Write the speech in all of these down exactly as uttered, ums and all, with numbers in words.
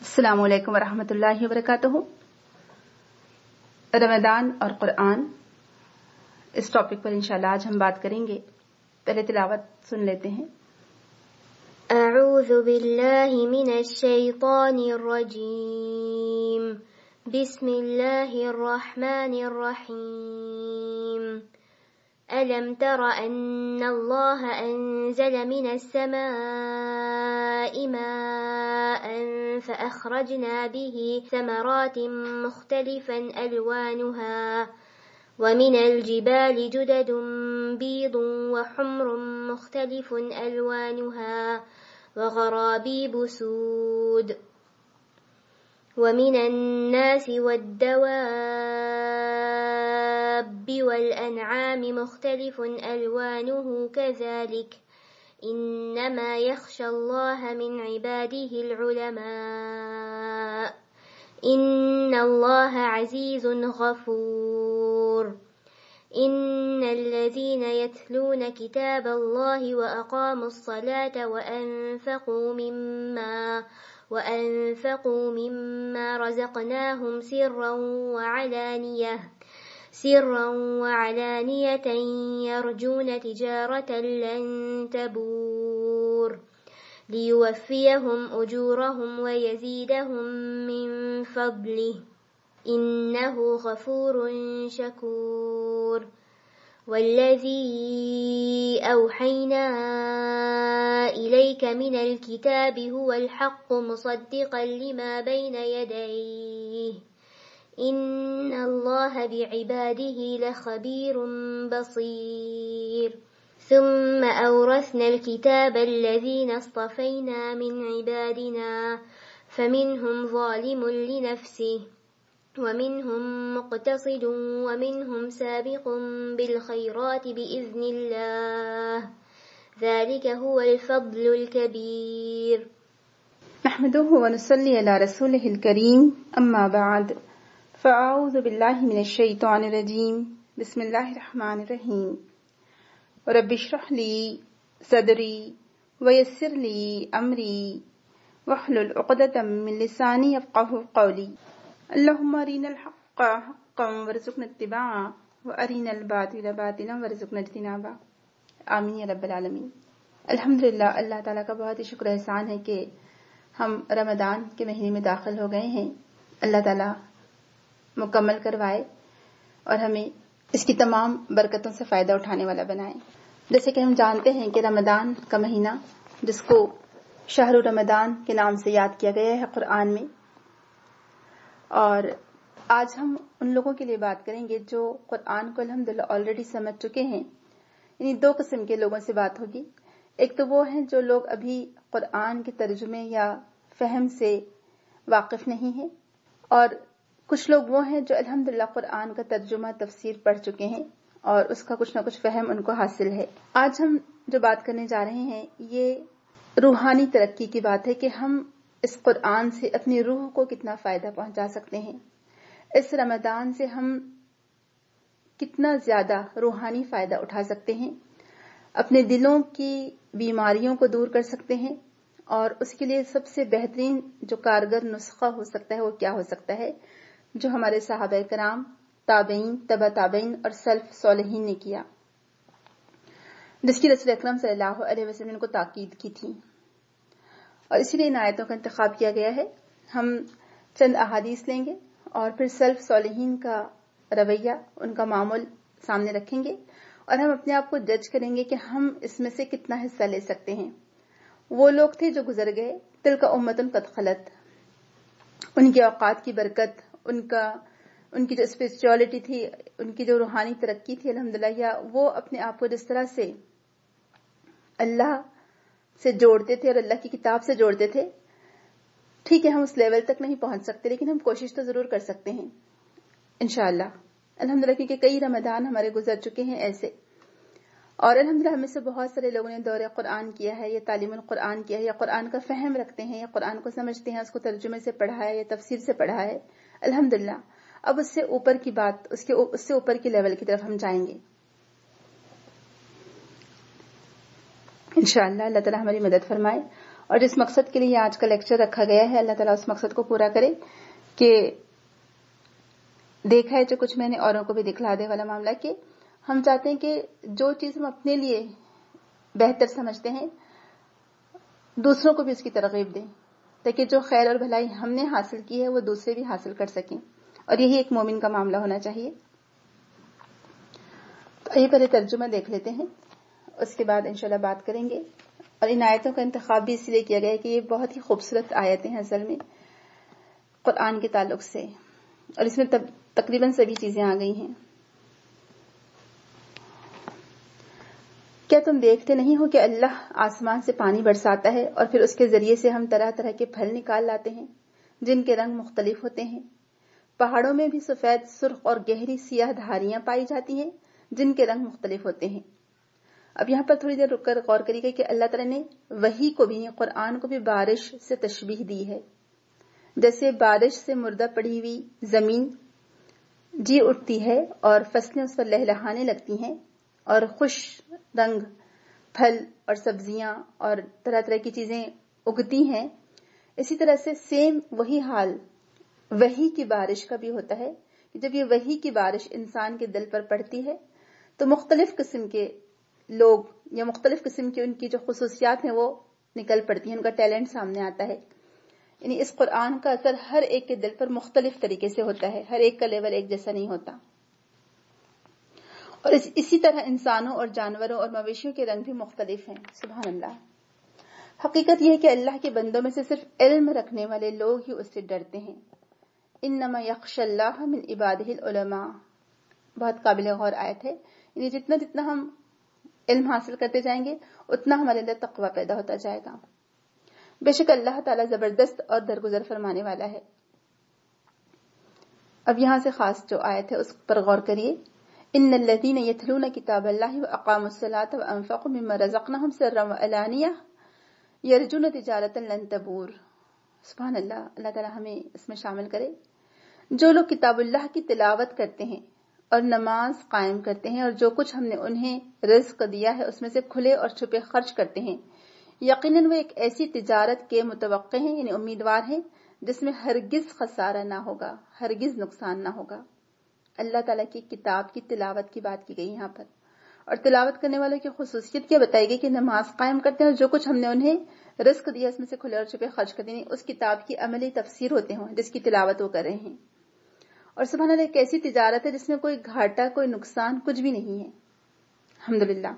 السلام علیکم ورحمۃ اللہ وبرکاتہ۔ رمضان اور قرآن، اس ٹاپک پر انشاءاللہ آج ہم بات کریں گے۔ پہلے تلاوت سن لیتے ہیں۔ اعوذ باللہ من الشیطان الرجیم، بسم اللہ الرحمن الرحیم۔ ألم تر أن الله أنزل من السماء ماء فأخرجنا به ثمرات مختلفا ألوانها ومن الجبال جدد بيض وحمر مختلف ألوانها وغرابيب سود ومن الناس والدواب والأنعام مختلف ألوانه كذلك إنما يخشى الله من عباده العلماء إن الله عزيز غفور إن الذين يتلون كتاب الله وأقاموا الصلاة وأنفقوا مما وأنفقوا مما رزقناهم سرا وعلانية سرا وعلانية يرجون تجارة لن تبور ليوفيهم أجورهم ويزيدهم من فضله إنه غفور شكور والذي أوحينا إليك من الكتاب هو الحق مصدقا لما بين يديه إن الله بعباده لخبير بصير ثم أورثنا الكتاب الذين اصطفينا من عبادنا فمنهم ظالم لنفسه ومنهم مقتصد ومنهم سابق بالخيرات بإذن الله ذلك هو الفضل الكبير نحمده ونصلي على رسوله الكريم أما بعد فأعوذ بالله من الشيطان الرجيم بسم الله الرحمن الرحيم رب اشرح لي صدري ويسر لي أمري واحلل عقدة من لساني يفقهوا قولي اللهم أرنا الحق حقا وارزقنا اتباعه وأرنا الباطل باطلا وارزقنا اجتنابه آمین یا رب العالمین۔ الحمدللہ، اللہ تعالیٰ کا بہت ہی شکر احسان ہے کہ ہم رمضان کے مہینے میں داخل ہو گئے ہیں۔ اللہ تعالیٰ مکمل کروائے اور ہمیں اس کی تمام برکتوں سے فائدہ اٹھانے والا بنائے۔ جیسے کہ ہم جانتے ہیں کہ رمضان کا مہینہ، جس کو شہر رمضان کے نام سے یاد کیا گیا ہے قرآن میں، اور آج ہم ان لوگوں کے لیے بات کریں گے جو قرآن کو الحمدللہ آلریڈی سمجھ چکے ہیں۔ یعنی دو قسم کے لوگوں سے بات ہوگی۔ ایک تو وہ ہیں جو لوگ ابھی قرآن کے ترجمے یا فہم سے واقف نہیں ہیں، اور کچھ لوگ وہ ہیں جو الحمدللہ قرآن کا ترجمہ تفسیر پڑھ چکے ہیں اور اس کا کچھ نہ کچھ فہم ان کو حاصل ہے۔ آج ہم جو بات کرنے جا رہے ہیں یہ روحانی ترقی کی بات ہے کہ ہم اس قرآن سے اپنی روح کو کتنا فائدہ پہنچا سکتے ہیں، اس رمضان سے ہم کتنا زیادہ روحانی فائدہ اٹھا سکتے ہیں، اپنے دلوں کی بیماریوں کو دور کر سکتے ہیں، اور اس کے لیے سب سے بہترین جو کارگر نسخہ ہو سکتا ہے وہ کیا ہو سکتا ہے، جو ہمارے صحابہ کرام، تابعین، تبع تابعین اور سلف صالحین نے کیا، جس کی رسول اکرم صلی اللہ علیہ وسلم کو تاکید کی تھی، اور اسی لیے ان آیتوں کا انتخاب کیا گیا ہے۔ ہم چند احادیث لیں گے اور پھر سلف صالحین کا رویہ، ان کا معمول سامنے رکھیں گے، اور ہم اپنے آپ کو جج کریں گے کہ ہم اس میں سے کتنا حصہ لے سکتے ہیں۔ وہ لوگ تھے جو گزر گئے، تلک امۃ قد خلت، ان کے اوقات کی برکت، ان کا ان کی جو اسپرچولیٹی تھی، ان کی جو روحانی ترقی تھی الحمدللہ، یا وہ اپنے آپ کو جس طرح سے اللہ سے جوڑتے تھے اور اللہ کی کتاب سے جوڑتے تھے، ٹھیک ہے ہم اس لیول تک نہیں پہنچ سکتے لیکن ہم کوشش تو ضرور کر سکتے ہیں انشاءاللہ الحمدللہ، کیونکہ کئی رمضان ہمارے گزر چکے ہیں ایسے، اور الحمدللہ ہمیں سے بہت سارے لوگوں نے دورہ قرآن کیا ہے یا تعلیم القرآن کیا ہے، یا قرآن کا فہم رکھتے ہیں، یا قرآن کو سمجھتے ہیں، اس کو ترجمے سے پڑھا ہے یا تفسیر سے پڑھا ہے الحمدللہ۔ اب اس سے اوپر کی بات، اس کے اس سے اوپر کی لیول کی طرف ہم جائیں گے انشاءاللہ، اللہ تعالیٰ ہماری مدد فرمائے۔ اور جس مقصد کے لیے آج کا لیکچر رکھا گیا ہے اللہ تعالیٰ اس مقصد کو پورا کرے کہ دیکھا ہے جو کچھ میں نے اوروں کو بھی دکھلا دے والا معاملہ کہ ہم چاہتے ہیں کہ جو چیز ہم اپنے لیے بہتر سمجھتے ہیں دوسروں کو بھی اس کی ترغیب دیں تاکہ جو خیر اور بھلائی ہم نے حاصل کی ہے وہ دوسرے بھی حاصل کر سکیں، اور یہی ایک مومن کا معاملہ ہونا چاہیے۔ تو یہ پہلے ترجمہ دیکھ لیتے ہیں، اس کے بعد انشاءاللہ بات کریں گے۔ اور ان آیتوں کا انتخاب بھی اس لیے کیا گیا ہے کہ یہ بہت ہی خوبصورت آیتیں ہیں اصل میں قرآن کے تعلق سے، اور اس میں تقریباً سبھی چیزیں آ گئی ہیں۔ کیا تم دیکھتے نہیں ہو کہ اللہ آسمان سے پانی برساتا ہے اور پھر اس کے ذریعے سے ہم طرح طرح کے پھل نکال لاتے ہیں جن کے رنگ مختلف ہوتے ہیں۔ پہاڑوں میں بھی سفید، سرخ اور گہری سیاہ دھاریاں پائی جاتی ہیں جن کے رنگ مختلف ہوتے ہیں۔ اب یہاں پر تھوڑی دیر رک کر غور کریے گا کہ اللہ تعالیٰ نے وحی کو بھی، قرآن کو بھی بارش سے تشبیہ دی ہے۔ جیسے بارش سے مردہ پڑی ہوئی زمین جی اٹھتی ہے اور فصلیں اس پر لہلہانے لگتی ہیں اور خوش رنگ پھل اور سبزیاں اور طرح طرح کی چیزیں اگتی ہیں، اسی طرح سے سیم وہی حال وحی کی بارش کا بھی ہوتا ہے کہ جب یہ وحی کی بارش انسان کے دل پر پڑتی ہے تو مختلف قسم کے لوگ یا مختلف قسم کی ان کی جو خصوصیات ہیں وہ نکل پڑتی ہیں، ان کا ٹیلنٹ سامنے آتا ہے۔ یعنی اس قرآن کا اثر ہر ایک کے دل پر مختلف طریقے سے ہوتا ہے، ہر ایک کا لیول ایک جیسا نہیں ہوتا۔ اور اس اسی طرح انسانوں اور جانوروں اور مویشیوں کے رنگ بھی مختلف ہیں۔ سبحان اللہ۔ حقیقت یہ ہے کہ اللہ کے بندوں میں سے صرف علم رکھنے والے لوگ ہی اس سے ڈرتے ہیں۔ انما یخشی اللہ من عبادہ العلماء، بہت قابل غور آیت ہے۔ یعنی جتنا جتنا ہم علم حاصل کرتے جائیں گے اتنا ہمارے اندر تقوی پیدا ہوتا جائے گا۔ بے شک اللہ تعالیٰ زبردست اور درگزر فرمانے والا ہے۔ اب یہاں سے خاص جو آیت ہے اس پر غور کریے۔ ان الذین یتلون کتاب اللہ واقاموا الصلاۃ وانفقوا مما رزقناہم سرا وعلانیہ یرجون تجارۃ لن تبور۔ سبحان اللہ، اللہ تعالیٰ ہمیں اس میں شامل کرے۔ جو لوگ کتاب اللہ کی تلاوت کرتے ہیں اور نماز قائم کرتے ہیں اور جو کچھ ہم نے انہیں رزق دیا ہے اس میں سے کھلے اور چھپے خرچ کرتے ہیں، یقیناً وہ ایک ایسی تجارت کے متوقع ہیں، یعنی امیدوار ہیں جس میں ہرگز خسارہ نہ ہوگا، ہرگز نقصان نہ ہوگا۔ اللہ تعالیٰ کی کتاب کی تلاوت کی بات کی گئی یہاں پر، اور تلاوت کرنے والوں کی خصوصیت کیا بتائی گئی کہ نماز قائم کرتے ہیں اور جو کچھ ہم نے انہیں رزق دیا اس میں سے کھلے اور چھپے خرچ کرتے ہیں، اس کتاب کی عملی تفسیر ہوتے ہوں جس کی تلاوت وہ کر رہے ہیں۔ اور سبحان اللہ ایک ایسی تجارت ہے جس میں کوئی گھاٹا، کوئی نقصان کچھ بھی نہیں ہے، الحمدللہ۔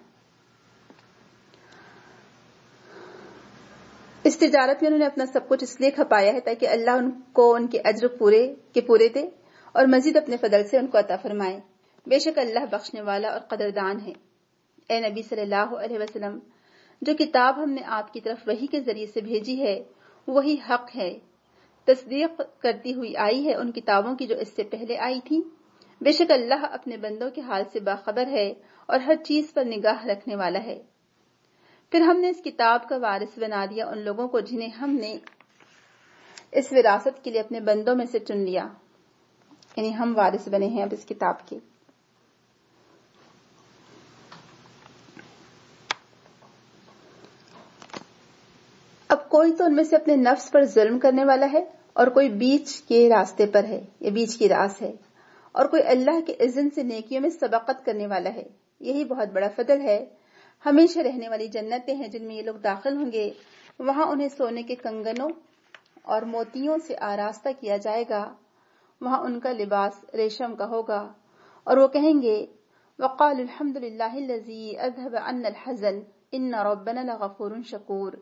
اس تجارت میں انہوں نے اپنا سب کچھ اس لیے کھپایا ہے تاکہ اللہ ان کو ان کے اجر پورے کے پورے دے اور مزید اپنے فضل سے ان کو عطا فرمائے۔ بے شک اللہ بخشنے والا اور قدردان ہے۔ اے نبی صلی اللہ علیہ وسلم، جو کتاب ہم نے آپ کی طرف وحی کے ذریعے سے بھیجی ہے وہی حق ہے، تصدیق کرتی ہوئی آئی ہے ان کتابوں کی جو اس سے پہلے آئی تھی۔ بے شک اللہ اپنے بندوں کے حال سے باخبر ہے اور ہر چیز پر نگاہ رکھنے والا ہے۔ پھر ہم نے اس کتاب کا وارث بنا دیا ان لوگوں کو جنہیں ہم نے اس وراثت کے لیے اپنے بندوں میں سے چن لیا، یعنی ہم وارث بنے ہیں اب اس کتاب کے۔ اب کوئی تو ان میں سے اپنے نفس پر ظلم کرنے والا ہے اور کوئی بیچ کے راستے پر ہے، یہ بیچ کی راست ہے، اور کوئی اللہ کے اذن سے نیکیوں میں سبقت کرنے والا ہے۔ یہی بہت بڑا فضل ہے۔ ہمیشہ رہنے والی جنتیں ہیں جن میں یہ لوگ داخل ہوں گے، وہاں انہیں سونے کے کنگنوں اور موتیوں سے آراستہ کیا جائے گا، وہاں ان کا لباس ریشم کا ہوگا، اور وہ کہیں گے وَقَالُوا الْحَمْدُ لِلَّهِ الَّذِي أَذْهَبَ عَنَّا الْحَزَنَ إِنَّ رَبَّنَا لَغَفُورٌ شَكُورٌ۔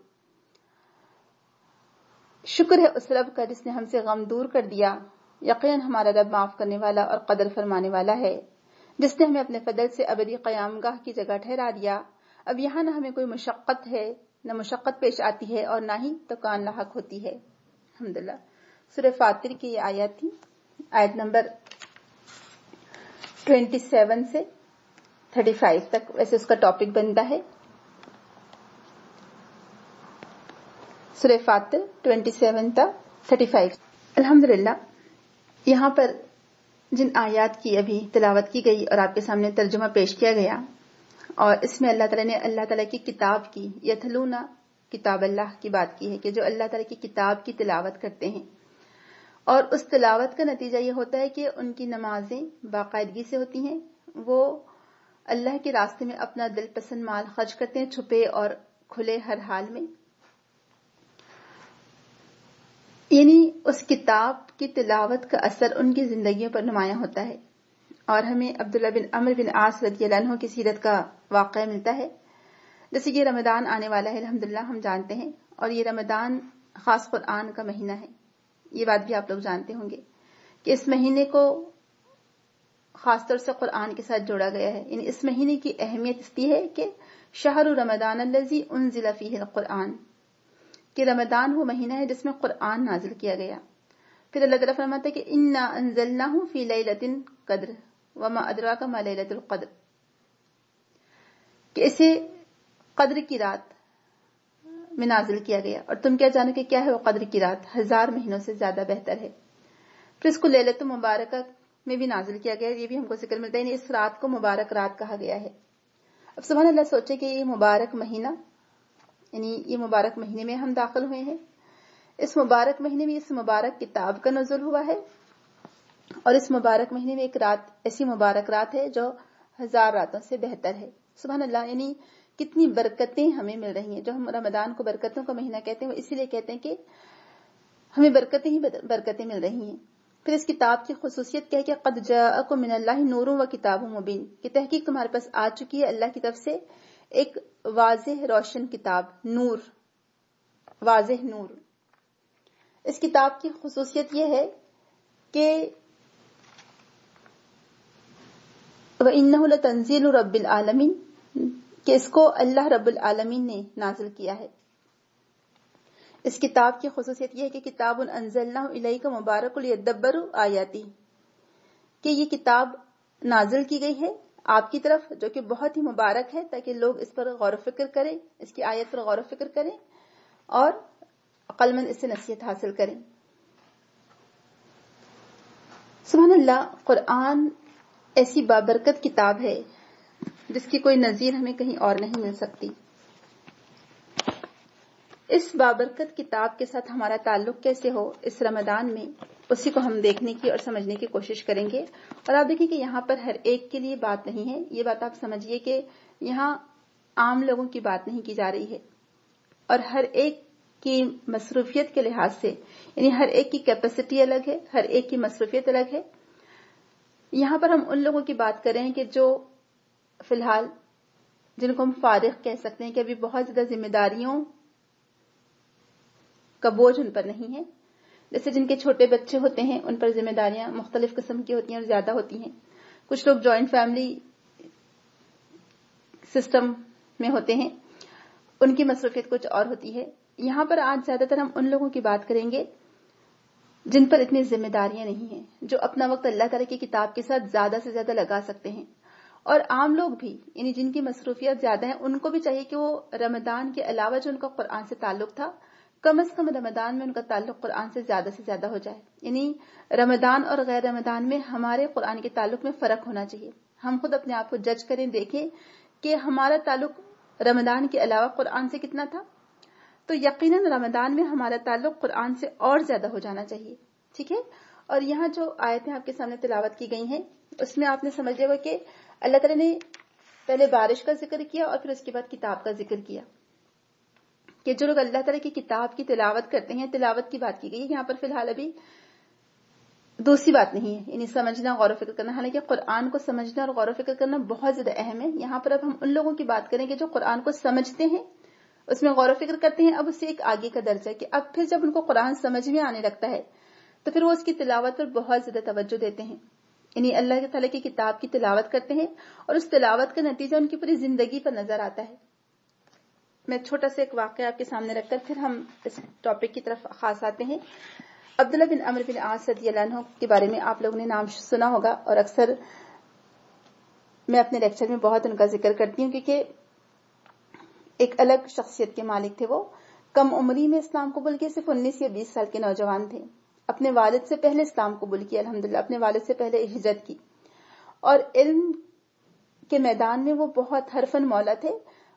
شکر ہے اس رب کا جس نے ہم سے غم دور کر دیا، یقیناً ہمارا رب معاف کرنے والا اور قدر فرمانے والا ہے، جس نے ہمیں اپنے فضل سے ابدی قیام گاہ کی جگہ ٹھہرا دیا۔ اب یہاں نہ ہمیں کوئی مشقت ہے، نہ مشقت پیش آتی ہے اور نہ ہی تکان لاحق ہوتی ہے۔ الحمدللہ۔ سورہ فاطر کی یہ آیت تھی، آیت نمبر سبائیس سے پینتیس تک، ویسے اس کا ٹاپک بنتا ہے سورہ فاطر سبائیس تا پینتیس۔ الحمدللہ یہاں پر جن آیات کی ابھی تلاوت کی گئی اور آپ کے سامنے ترجمہ پیش کیا گیا، اور اس میں اللہ تعالیٰ نے اللہ تعالیٰ کی کتاب کی یتلونا کتاب اللہ کی بات کی ہے کہ جو اللہ تعالیٰ کی کتاب کی تلاوت کرتے ہیں، اور اس تلاوت کا نتیجہ یہ ہوتا ہے کہ ان کی نمازیں باقاعدگی سے ہوتی ہیں، وہ اللہ کے راستے میں اپنا دل پسند مال خرچ کرتے ہیں، چھپے اور کھلے ہر حال میں. یعنی اس کتاب کی تلاوت کا اثر ان کی زندگیوں پر نمایاں ہوتا ہے. اور ہمیں عبداللہ بن عمرو بن عاص رضی اللہ عنہ کی سیرت کا واقعہ ملتا ہے. جیسے کہ رمضان آنے والا ہے الحمدللہ ہم جانتے ہیں، اور یہ رمضان خاص قرآن کا مہینہ ہے. یہ بات بھی آپ لوگ جانتے ہوں گے کہ اس مہینے کو خاص طور سے قرآن کے ساتھ جوڑا گیا ہے. یعنی اس مہینے کی اہمیت اس لیے ہے کہ شہر رمضان الذی انزل فیہ القرآن، کہ رمضان وہ مہینہ ہے جس میں قرآن نازل کیا گیا. پھر اللہ تعالیٰ فرماتا ہے کہ انا انزلناہ فی لیلۃ القدر وما ادراک ما لیلۃ القدر، کہ اسے قدر کی رات میں نازل کیا گیا، اور تم کیا جانو کہ کیا ہے وہ قدر کی رات، ہزار مہینوں سے زیادہ بہتر ہے. پھر اس کو لیلۃ مبارکہ میں بھی نازل کیا گیا، یہ بھی ہم کو ذکر ملتا ہے. یعنی اس رات کو مبارک رات کہا گیا ہے. اب سبحان اللہ، سوچے کہ یہ مبارک مہینہ، یعنی یہ مبارک مہینے میں ہم داخل ہوئے ہیں. اس مبارک مہینے میں اس مبارک کتاب کا نزول ہوا ہے، اور اس مبارک مہینے میں ایک رات ایسی مبارک رات ہے جو ہزار راتوں سے بہتر ہے. سبحان اللہ، یعنی کتنی برکتیں ہمیں مل رہی ہیں. جو ہم رمضان کو برکتوں کا مہینہ کہتے ہیں وہ اسی لیے کہتے ہیں کہ ہمیں برکتیں ہی برکتیں مل رہی ہیں. پھر اس کتاب کی خصوصیت کیا ہے کہ قد جاءکم من اللہ نور و کتاب مبین، کہ تحقیق تمہارے پاس آ چکی ہے اللہ کی طرف سے ایک واضح روشن کتاب، نور، واضح نور. اس کتاب کی خصوصیت یہ ہے کہ وَإِنَّهُ لَتَنزِيلُ رَبِّ الْعَالَمِينَ، کہ اس کو اللہ رب العالمین نے نازل کیا ہے. اس کتاب کی خصوصیت یہ ہے کہ کتاب انزلناہ الیک مبارک لیدبروا آیاتہ، کہ یہ کتاب نازل کی گئی ہے آپ کی طرف جو کہ بہت ہی مبارک ہے، تاکہ لوگ اس پر غور و فکر کریں، اس کی آیت پر غور و فکر کریں اور عقل مند اس سے نصیحت حاصل کریں. سبحان اللہ، قرآن ایسی بابرکت کتاب ہے جس کی کوئی نظیر ہمیں کہیں اور نہیں مل سکتی. اس بابرکت کتاب کے ساتھ ہمارا تعلق کیسے ہو اس رمضان میں، اسی کو ہم دیکھنے کی اور سمجھنے کی کوشش کریں گے. اور آپ دیکھیں کہ یہاں پر ہر ایک کے لیے بات نہیں ہے. یہ بات آپ سمجھیے کہ یہاں عام لوگوں کی بات نہیں کی جا رہی ہے، اور ہر ایک کی مصروفیت کے لحاظ سے، یعنی ہر ایک کی کیپیسٹی الگ ہے، ہر ایک کی مصروفیت الگ ہے. یہاں پر ہم ان لوگوں کی بات کر رہے ہیں کہ جو فی الحال، جن کو ہم فارغ کہہ سکتے ہیں، کہ ابھی بہت زیادہ ذمہ داریوں کا بوجھ ان پر نہیں ہے. جیسے جن کے چھوٹے بچے ہوتے ہیں ان پر ذمہ داریاں مختلف قسم کی ہوتی ہیں اور زیادہ ہوتی ہیں. کچھ لوگ جوائنٹ فیملی سسٹم میں ہوتے ہیں، ان کی مصروفیت کچھ اور ہوتی ہے. یہاں پر آج زیادہ تر ہم ان لوگوں کی بات کریں گے جن پر اتنی ذمہ داریاں نہیں ہیں، جو اپنا وقت اللہ تعالیٰ کی کتاب کے ساتھ زیادہ سے زیادہ لگا سکتے ہیں. اور عام لوگ بھی، یعنی جن کی مصروفیت زیادہ ہیں، ان کو بھی چاہیے کہ وہ رمضان کے علاوہ جو ان کا قرآن سے تعلق تھا، کم از کم رمضان میں ان کا تعلق قرآن سے زیادہ سے زیادہ ہو جائے. یعنی رمضان اور غیر رمضان میں ہمارے قرآن کے تعلق میں فرق ہونا چاہیے. ہم خود اپنے آپ کو جج کریں، دیکھیں کہ ہمارا تعلق رمضان کے علاوہ قرآن سے کتنا تھا، تو یقیناً رمضان میں ہمارا تعلق قرآن سے اور زیادہ ہو جانا چاہیے. ٹھیک ہے. اور یہاں جو آیتیں آپ کے سامنے تلاوت کی گئی ہیں، اس میں آپ نے سمجھ لیا کہ اللہ تعالیٰ نے پہلے بارش کا ذکر کیا اور پھر اس کے بعد کتاب کا ذکر کیا، کہ جو لوگ اللہ تعالیٰ کی کتاب کی تلاوت کرتے ہیں، تلاوت کی بات کی گئی. یہاں پر فی الحال ابھی دوسری بات نہیں ہے، یعنی سمجھنا، غور و فکر کرنا. حالانکہ قرآن کو سمجھنا اور غور و فکر کرنا بہت زیادہ اہم ہے. یہاں پر اب ہم ان لوگوں کی بات کریں گے جو قرآن کو سمجھتے ہیں، اس میں غور و فکر کرتے ہیں. اب اس سے ایک آگے کا درجہ ہے کہ اب پھر جب ان کو قرآن سمجھ میں آنے لگتا ہے تو پھر وہ اس کی تلاوت پر بہت زیادہ توجہ دیتے ہیں. یعنی اللہ تعالیٰ کی کتاب کی تلاوت کرتے ہیں اور اس تلاوت کا نتیجہ ان کی پوری زندگی پر نظر آتا ہے. میں چھوٹا سا ایک واقعہ آپ کے سامنے رکھ کر پھر ہم اس ٹاپک کی طرف خاص آتے ہیں. عبداللہ بن عمرو بن عاص رضی اللہ عنہ کے بارے میں آپ لوگوں نے نام سنا ہوگا، اور اکثر میں اپنے لیکچر میں بہت ان کا ذکر کرتی ہوں، کیونکہ ایک الگ شخصیت کے مالک تھے. وہ کم عمری میں اسلام قبول کیے، صرف انیس یا بیس سال کے نوجوان تھے. اپنے والد سے پہلے اسلام قبول کیا، الحمدللہ اپنے والد سے پہلے ہجرت کی، اور علم کے میدان میں وہ بہت حرفن مولا تھے.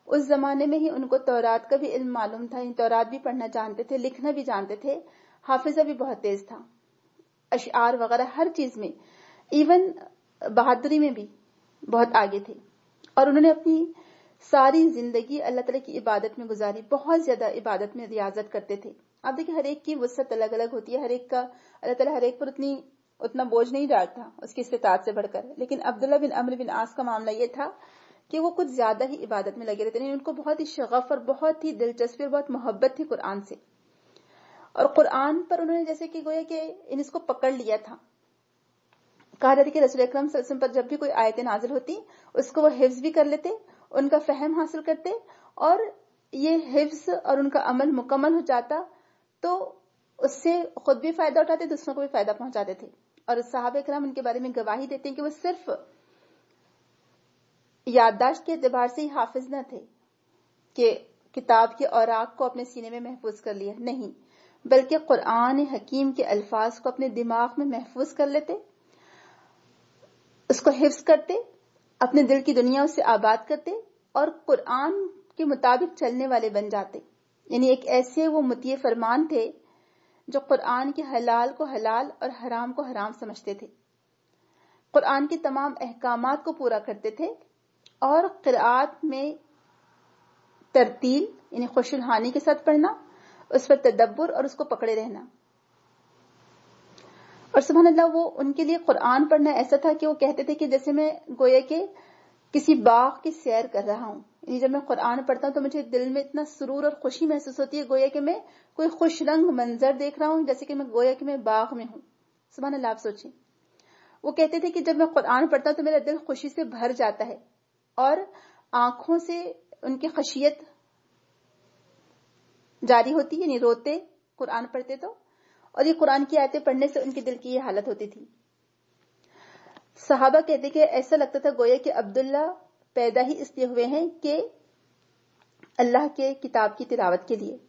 اس زمانے میں ہی ان کو تورات کا بھی علم معلوم تھا، تورات بھی پڑھنا جانتے تھے، لکھنا بھی جانتے تھے، حافظہ بھی بہت تیز تھا، اشعار وغیرہ ہر چیز میں، ایون بہادری میں بھی بہت آگے تھے. اور انہوں نے اپنی ساری زندگی اللہ تعالیٰ کی عبادت میں گزاری، بہت زیادہ عبادت میں ریاضت کرتے تھے. آپ دیکھیں ہر ایک کی وسعت الگ الگ ہوتی ہے، ہر ایک کا اللہ تعالیٰ ہر ایک پر اتنی اتنا بوجھ نہیں ڈالتا اس کی استطاعت سے بڑھ کر. لیکن عبداللہ بن عمرو بن عاص کا معاملہ یہ تھا کہ وہ کچھ زیادہ ہی عبادت میں لگے رہتے ہیں. ان کو بہت ہی شغف اور بہت ہی دلچسپی اور بہت محبت تھی قرآن سے، اور قرآن پر انہوں نے جیسے کہ گویا کہ ان اس کو پکڑ لیا تھا. کہا جاتا ہے کہ رسول اکرم صلی اللہ علیہ وسلم پر جب بھی کوئی آیتیں نازل ہوتی اس کو وہ حفظ بھی کر لیتے، ان کا فہم حاصل کرتے، اور یہ حفظ اور ان کا عمل مکمل ہو جاتا تو اس سے خود بھی فائدہ اٹھاتے، دوسروں کو بھی فائدہ پہنچاتے تھے. اور صحابہ کرام ان کے بارے میں گواہی دیتے ہیں کہ وہ صرف یادداشت کے اعتبار سے ہی حافظ نہ تھے کہ کتاب کے اوراق کو اپنے سینے میں محفوظ کر لیا، نہیں، بلکہ قرآن حکیم کے الفاظ کو اپنے دماغ میں محفوظ کر لیتے، اس کو حفظ کرتے، اپنے دل کی دنیا اس سے آباد کرتے، اور قرآن کے مطابق چلنے والے بن جاتے. یعنی ایک ایسے وہ مطیع فرمان تھے جو قرآن کے حلال کو حلال اور حرام کو حرام سمجھتے تھے، قرآن کے تمام احکامات کو پورا کرتے تھے، اور قرآت میں ترتیل یعنی خوش الحانی کے ساتھ پڑھنا، اس پر تدبر اور اس کو پکڑے رہنا. اور سبحان اللہ وہ ان کے لیے قرآن پڑھنا ایسا تھا کہ وہ کہتے تھے کہ جیسے میں گویا کہ کسی باغ کی سیر کر رہا ہوں. یعنی جب میں قرآن پڑھتا ہوں تو مجھے دل میں اتنا سرور اور خوشی محسوس ہوتی ہے، گویا کہ میں کوئی خوش رنگ منظر دیکھ رہا ہوں، جیسے کہ میں گویا کہ میں باغ میں ہوں. سبحان اللہ آپ سوچیں. وہ کہتے تھے کہ جب میں قرآن پڑھتا ہوں تو میرا دل خوشی سے بھر جاتا ہے، اور آنکھوں سے ان کی خشیت جاری ہوتی، یعنی روتے قرآن پڑھتے تو، اور یہ قرآن کی آیتیں پڑھنے سے ان کے دل کی یہ حالت ہوتی تھی. صحابہ کہتے کہ ایسا لگتا تھا گویا کہ عبداللہ پیدا ہی اس لیے ہوئے ہیں کہ اللہ کے کتاب کی تلاوت کے لیے،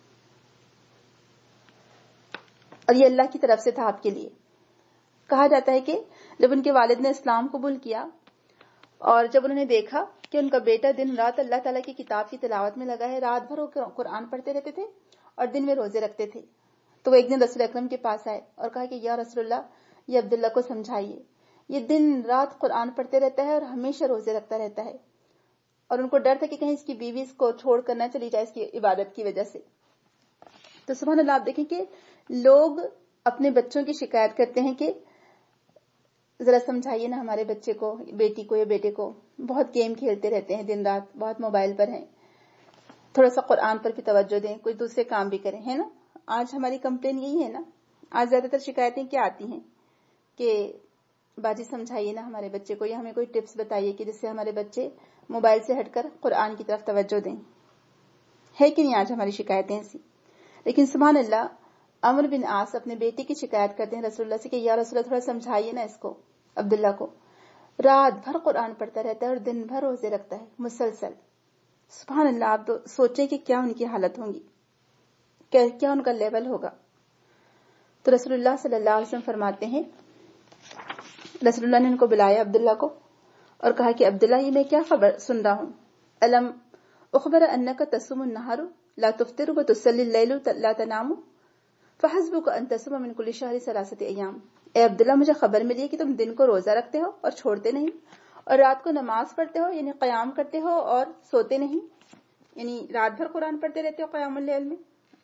اور یہ اللہ کی طرف سے تھا آپ کے لیے. کہا جاتا ہے کہ جب ان کے والد نے اسلام قبول کیا اور جب انہوں نے دیکھا کہ ان کا بیٹا دن رات اللہ تعالیٰ کی کتاب کی تلاوت میں لگا ہے، رات بھر وہ قرآن پڑھتے رہتے تھے اور دن میں روزے رکھتے تھے، تو وہ ایک دن رسول اکرم کے پاس آئے اور کہا کہ یا رسول اللہ، یہ عبداللہ کو سمجھائیے، یہ دن رات قرآن پڑھتے رہتا ہے اور ہمیشہ روزے رکھتا رہتا ہے، اور ان کو ڈر تھا کہ کہیں اس کی بیوی اس کو چھوڑ کر نہ چلی جائے اس کی عبادت کی وجہ سے. تو سبحان اللہ آپ دیکھیں کہ لوگ اپنے بچوں کی شکایت کرتے ہیں کہ ذرا سمجھائیے نا ہمارے بچے کو، بیٹی کو یا بیٹے کو، بہت گیم کھیلتے رہتے ہیں دن رات، بہت موبائل پر ہیں، تھوڑا سا قرآن پر بھی توجہ دیں، کوئی دوسرے کام بھی کریں، ہے نا. آج ہماری کمپلین یہی ہے نا، آج زیادہ تر شکایتیں کیا آتی ہیں کہ باجی سمجھائیے نا ہمارے بچے کو، یا ہمیں کوئی ٹپس بتائیے کہ جس سے ہمارے بچے موبائل سے ہٹ کر قرآن کی طرف توجہ دیں. ہے کہ نہیں آج ہماری شکایتیں ایسی؟ لیکن سبحان اللہ عمرو بن عاص اپنے بیٹے کی شکایت کرتے ہیں رسول اللہ سے کہ یا رسول اللہ تھوڑا سمجھائیے نا اس کو، عبداللہ کو، رات بھر قرآن پڑھتا رہتا ہے اور دن بھر روزے رکھتا ہے مسلسل. سبحان اللہ آپ سوچیں کہ کیا ان کی حالت ہوں گی، کیا ان کا لیول ہوگا. تو رسول اللہ صلی اللہ علیہ وسلم فرماتے ہیں، رسول اللہ نے ان کو بلایا عبداللہ کو اور کہا کہ عبداللہ یہ میں کیا خبر سن رہا ہوں، الم اخبر انک تصوم النہار لا تفطر وتصلی اللیل لا تنام فحسبک ان تصوم من کل شہر ثلاثۃ ایام. اے عبداللہ مجھے خبر ملی ہے کہ تم دن کو روزہ رکھتے ہو اور چھوڑتے نہیں، اور رات کو نماز پڑھتے ہو یعنی قیام کرتے ہو اور سوتے نہیں، یعنی رات بھر قرآن پڑھتے رہتے ہو قیام اللیل میں،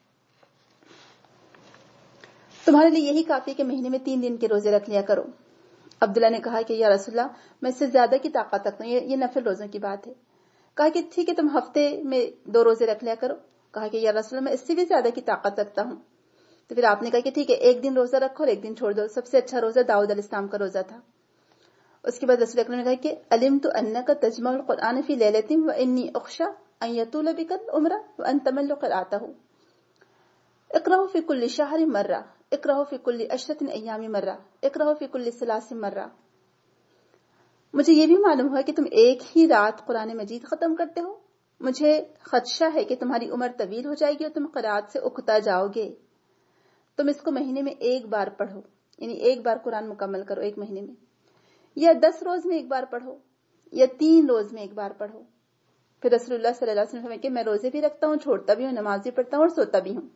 تمہارے لیے یہی کافی کہ مہینے میں تین دن کے روزے رکھ لیا کرو. عبداللہ نے کہا کہ یا رسول اللہ میں اس سے زیادہ کی طاقت رکھتا ہوں، یہ نفل روزوں کی بات ہے. کہا کہ ٹھیک ہے تم ہفتے میں دو روزے رکھ لیا کرو. کہا کہ یا رسول اللہ میں اس سے بھی زیادہ کی طاقت رکھتا ہوں. تو پھر آپ نے کہا کہ ٹھیک ہے ایک دن روزہ رکھو اور ایک دن چھوڑ دو. سب سے اچھا روزہ داؤد علیہ السلام کا روزہ تھا. اس کے بعد رسول اکرم نے کہا کہ علمت انک تجمع القرآن فی لیلۃ وانی اخشى ان یطول بک العمر وان تمل قرأتہ اقرأہ فی کل شہر مرہ اقرأہ فی کل عشرۃ ایام مرہ اقرأہ فی کل ثلاث مرہ. مجھے یہ بھی معلوم ہوا کہ تم ایک ہی رات قرآن مجید ختم کرتے ہو. مجھے خدشہ ہے کہ تمہاری عمر طویل ہو جائے گی اور تم قرأت سے اکتا جاؤ گے. تم اس کو مہینے میں ایک بار پڑھو، یعنی ایک بار قرآن مکمل کرو ایک مہینے میں، یا دس روز میں ایک بار پڑھو، یا تین روز میں ایک بار پڑھو. پھر رسول اللہ صلی اللہ علیہ وسلم کہ میں روزے بھی رکھتا ہوں، چھوڑتا بھی ہوں، نماز بھی پڑھتا ہوں اور سوتا بھی ہوں۔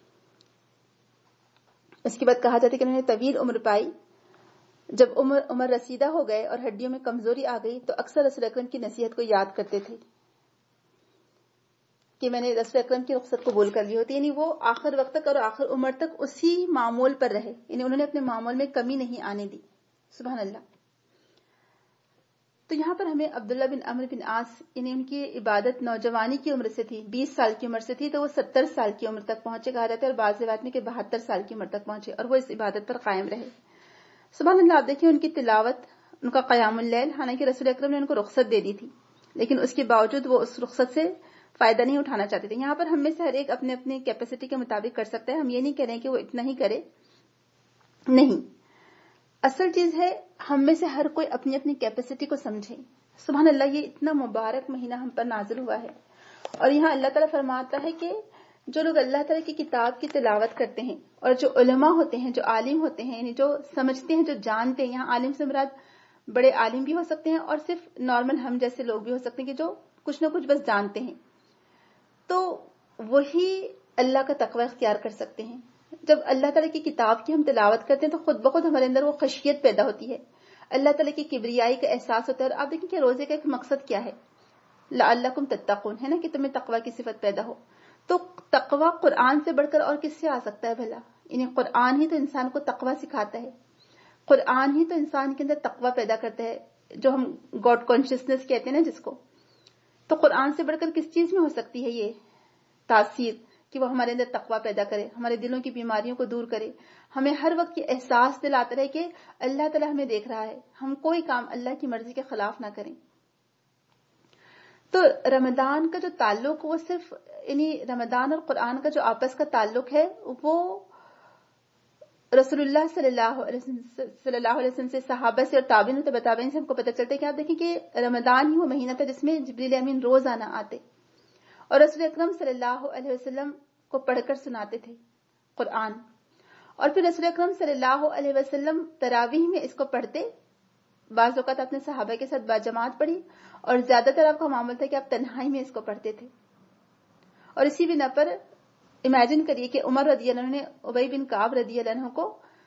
اس کے بعد کہا جاتا ہے کہ انہوں نے طویل عمر پائی۔ جب عمر عمر رسیدہ ہو گئے اور ہڈیوں میں کمزوری آ گئی تو اکثر رسول اکرم کی نصیحت کو یاد کرتے تھے کہ میں نے رسول اکرم کی رخصت قبول کر لی ہوتی، یعنی وہ آخر وقت تک اور آخر عمر تک اسی معمول پر رہے، یعنی انہوں نے اپنے معمول میں کمی نہیں آنے دی۔ سبحان اللہ۔ تو یہاں پر ہمیں عبداللہ بن عمرو بن عاص، یعنی ان کی عبادت نوجوانی کی عمر سے تھی، بیس سال کی عمر سے تھی، تو وہ ستر سال کی عمر تک پہنچے، کہا جاتا ہے، اور بعض روایات میں کہ بہتر سال کی عمر تک پہنچے اور وہ اس عبادت پر قائم رہے۔ سبحان اللہ۔ آپ دیکھیں ان کی تلاوت، ان کا قیام اللیل، حالانکہ رسول اکرم نے ان کو رخصت دے دی تھی لیکن اس کے باوجود وہ اس رخصت سے فائدہ نہیں اٹھانا چاہتے تھے۔ یہاں پر ہم میں سے ہر ایک اپنے اپنے کیپیسٹی کے مطابق کر سکتا ہے، ہم یہ نہیں کہہ رہے ہیں کہ وہ اتنا ہی کرے، نہیں، اصل چیز ہے ہم میں سے ہر کوئی اپنی اپنی کیپیسٹی کو سمجھے۔ سبحان اللہ، یہ اتنا مبارک مہینہ ہم پر نازل ہوا ہے، اور یہاں اللہ تعالیٰ فرماتا ہے کہ جو لوگ اللہ تعالیٰ کی کتاب کی تلاوت کرتے ہیں اور جو علماء ہوتے ہیں، جو عالم ہوتے ہیں، یعنی جو سمجھتے ہیں، جو جانتے ہیں، یہاں عالم سے مراد بڑے عالم بھی ہو سکتے ہیں اور صرف نارمل ہم جیسے لوگ بھی ہو سکتے ہیں کہ جو کچھ نہ کچھ بس جانتے ہیں، تو وہی اللہ کا تقوی اختیار کر سکتے ہیں۔ جب اللہ تعالیٰ کی کتاب کی ہم تلاوت کرتے ہیں تو خود بخود ہمارے اندر وہ خشیت پیدا ہوتی ہے، اللہ تعالیٰ کی کبریائی کا احساس ہوتا ہے۔ اور آپ دیکھیں کہ روزے کا ایک مقصد کیا ہے، لعلکم تتقون، ہے نا، کہ تمہیں تقوی کی صفت پیدا ہو۔ تو تقوی قرآن سے بڑھ کر اور کس سے آ سکتا ہے بھلا؟ یعنی قرآن ہی تو انسان کو تقوی سکھاتا ہے، قرآن ہی تو انسان کے اندر تقوی پیدا کرتا ہے، جو ہم گاڈ کانشیسنس کہتے ہیں نا جس کو۔ تو قرآن سے بڑھ کر کس چیز میں ہو سکتی ہے یہ تاثیر کہ وہ ہمارے اندر تقوی پیدا کرے، ہمارے دلوں کی بیماریوں کو دور کرے، ہمیں ہر وقت یہ احساس دلاتا رہے کہ اللہ تعالیٰ ہمیں دیکھ رہا ہے، ہم کوئی کام اللہ کی مرضی کے خلاف نہ کریں۔ تو رمضان کا جو تعلق وہ صرف، یعنی رمضان اور قرآن کا جو آپس کا تعلق ہے وہ رسول اللہ صلی اللہ علیہ وسلم صلی اللہ علیہ وسلم سے، صحابہ سے اور تابعین و تابعین سے ہم کو پتہ چلتا ہے کہ آپ دیکھیں کہ رمضان ہی وہ مہینہ تھا جس میں جبریل امین روزانہ آتے اور رسول اکرم صلی اللہ علیہ وسلم کو پڑھ کر سناتے تھے قرآن، اور پھر رسول اکرم صلی اللہ علیہ وسلم تراویح میں اس کو پڑھتے، بعض اوقات اپنے صحابہ کے ساتھ باجماعت پڑھی، اور زیادہ تر آپ کا معمول تھا کہ آپ تنہائی میں اس کو پڑھتے تھے۔ اور اسی بنا پر امیجن کریے کہ عمر رضی اللہ عنہ نے ابی بن کعب رضی اللہ عنہ کو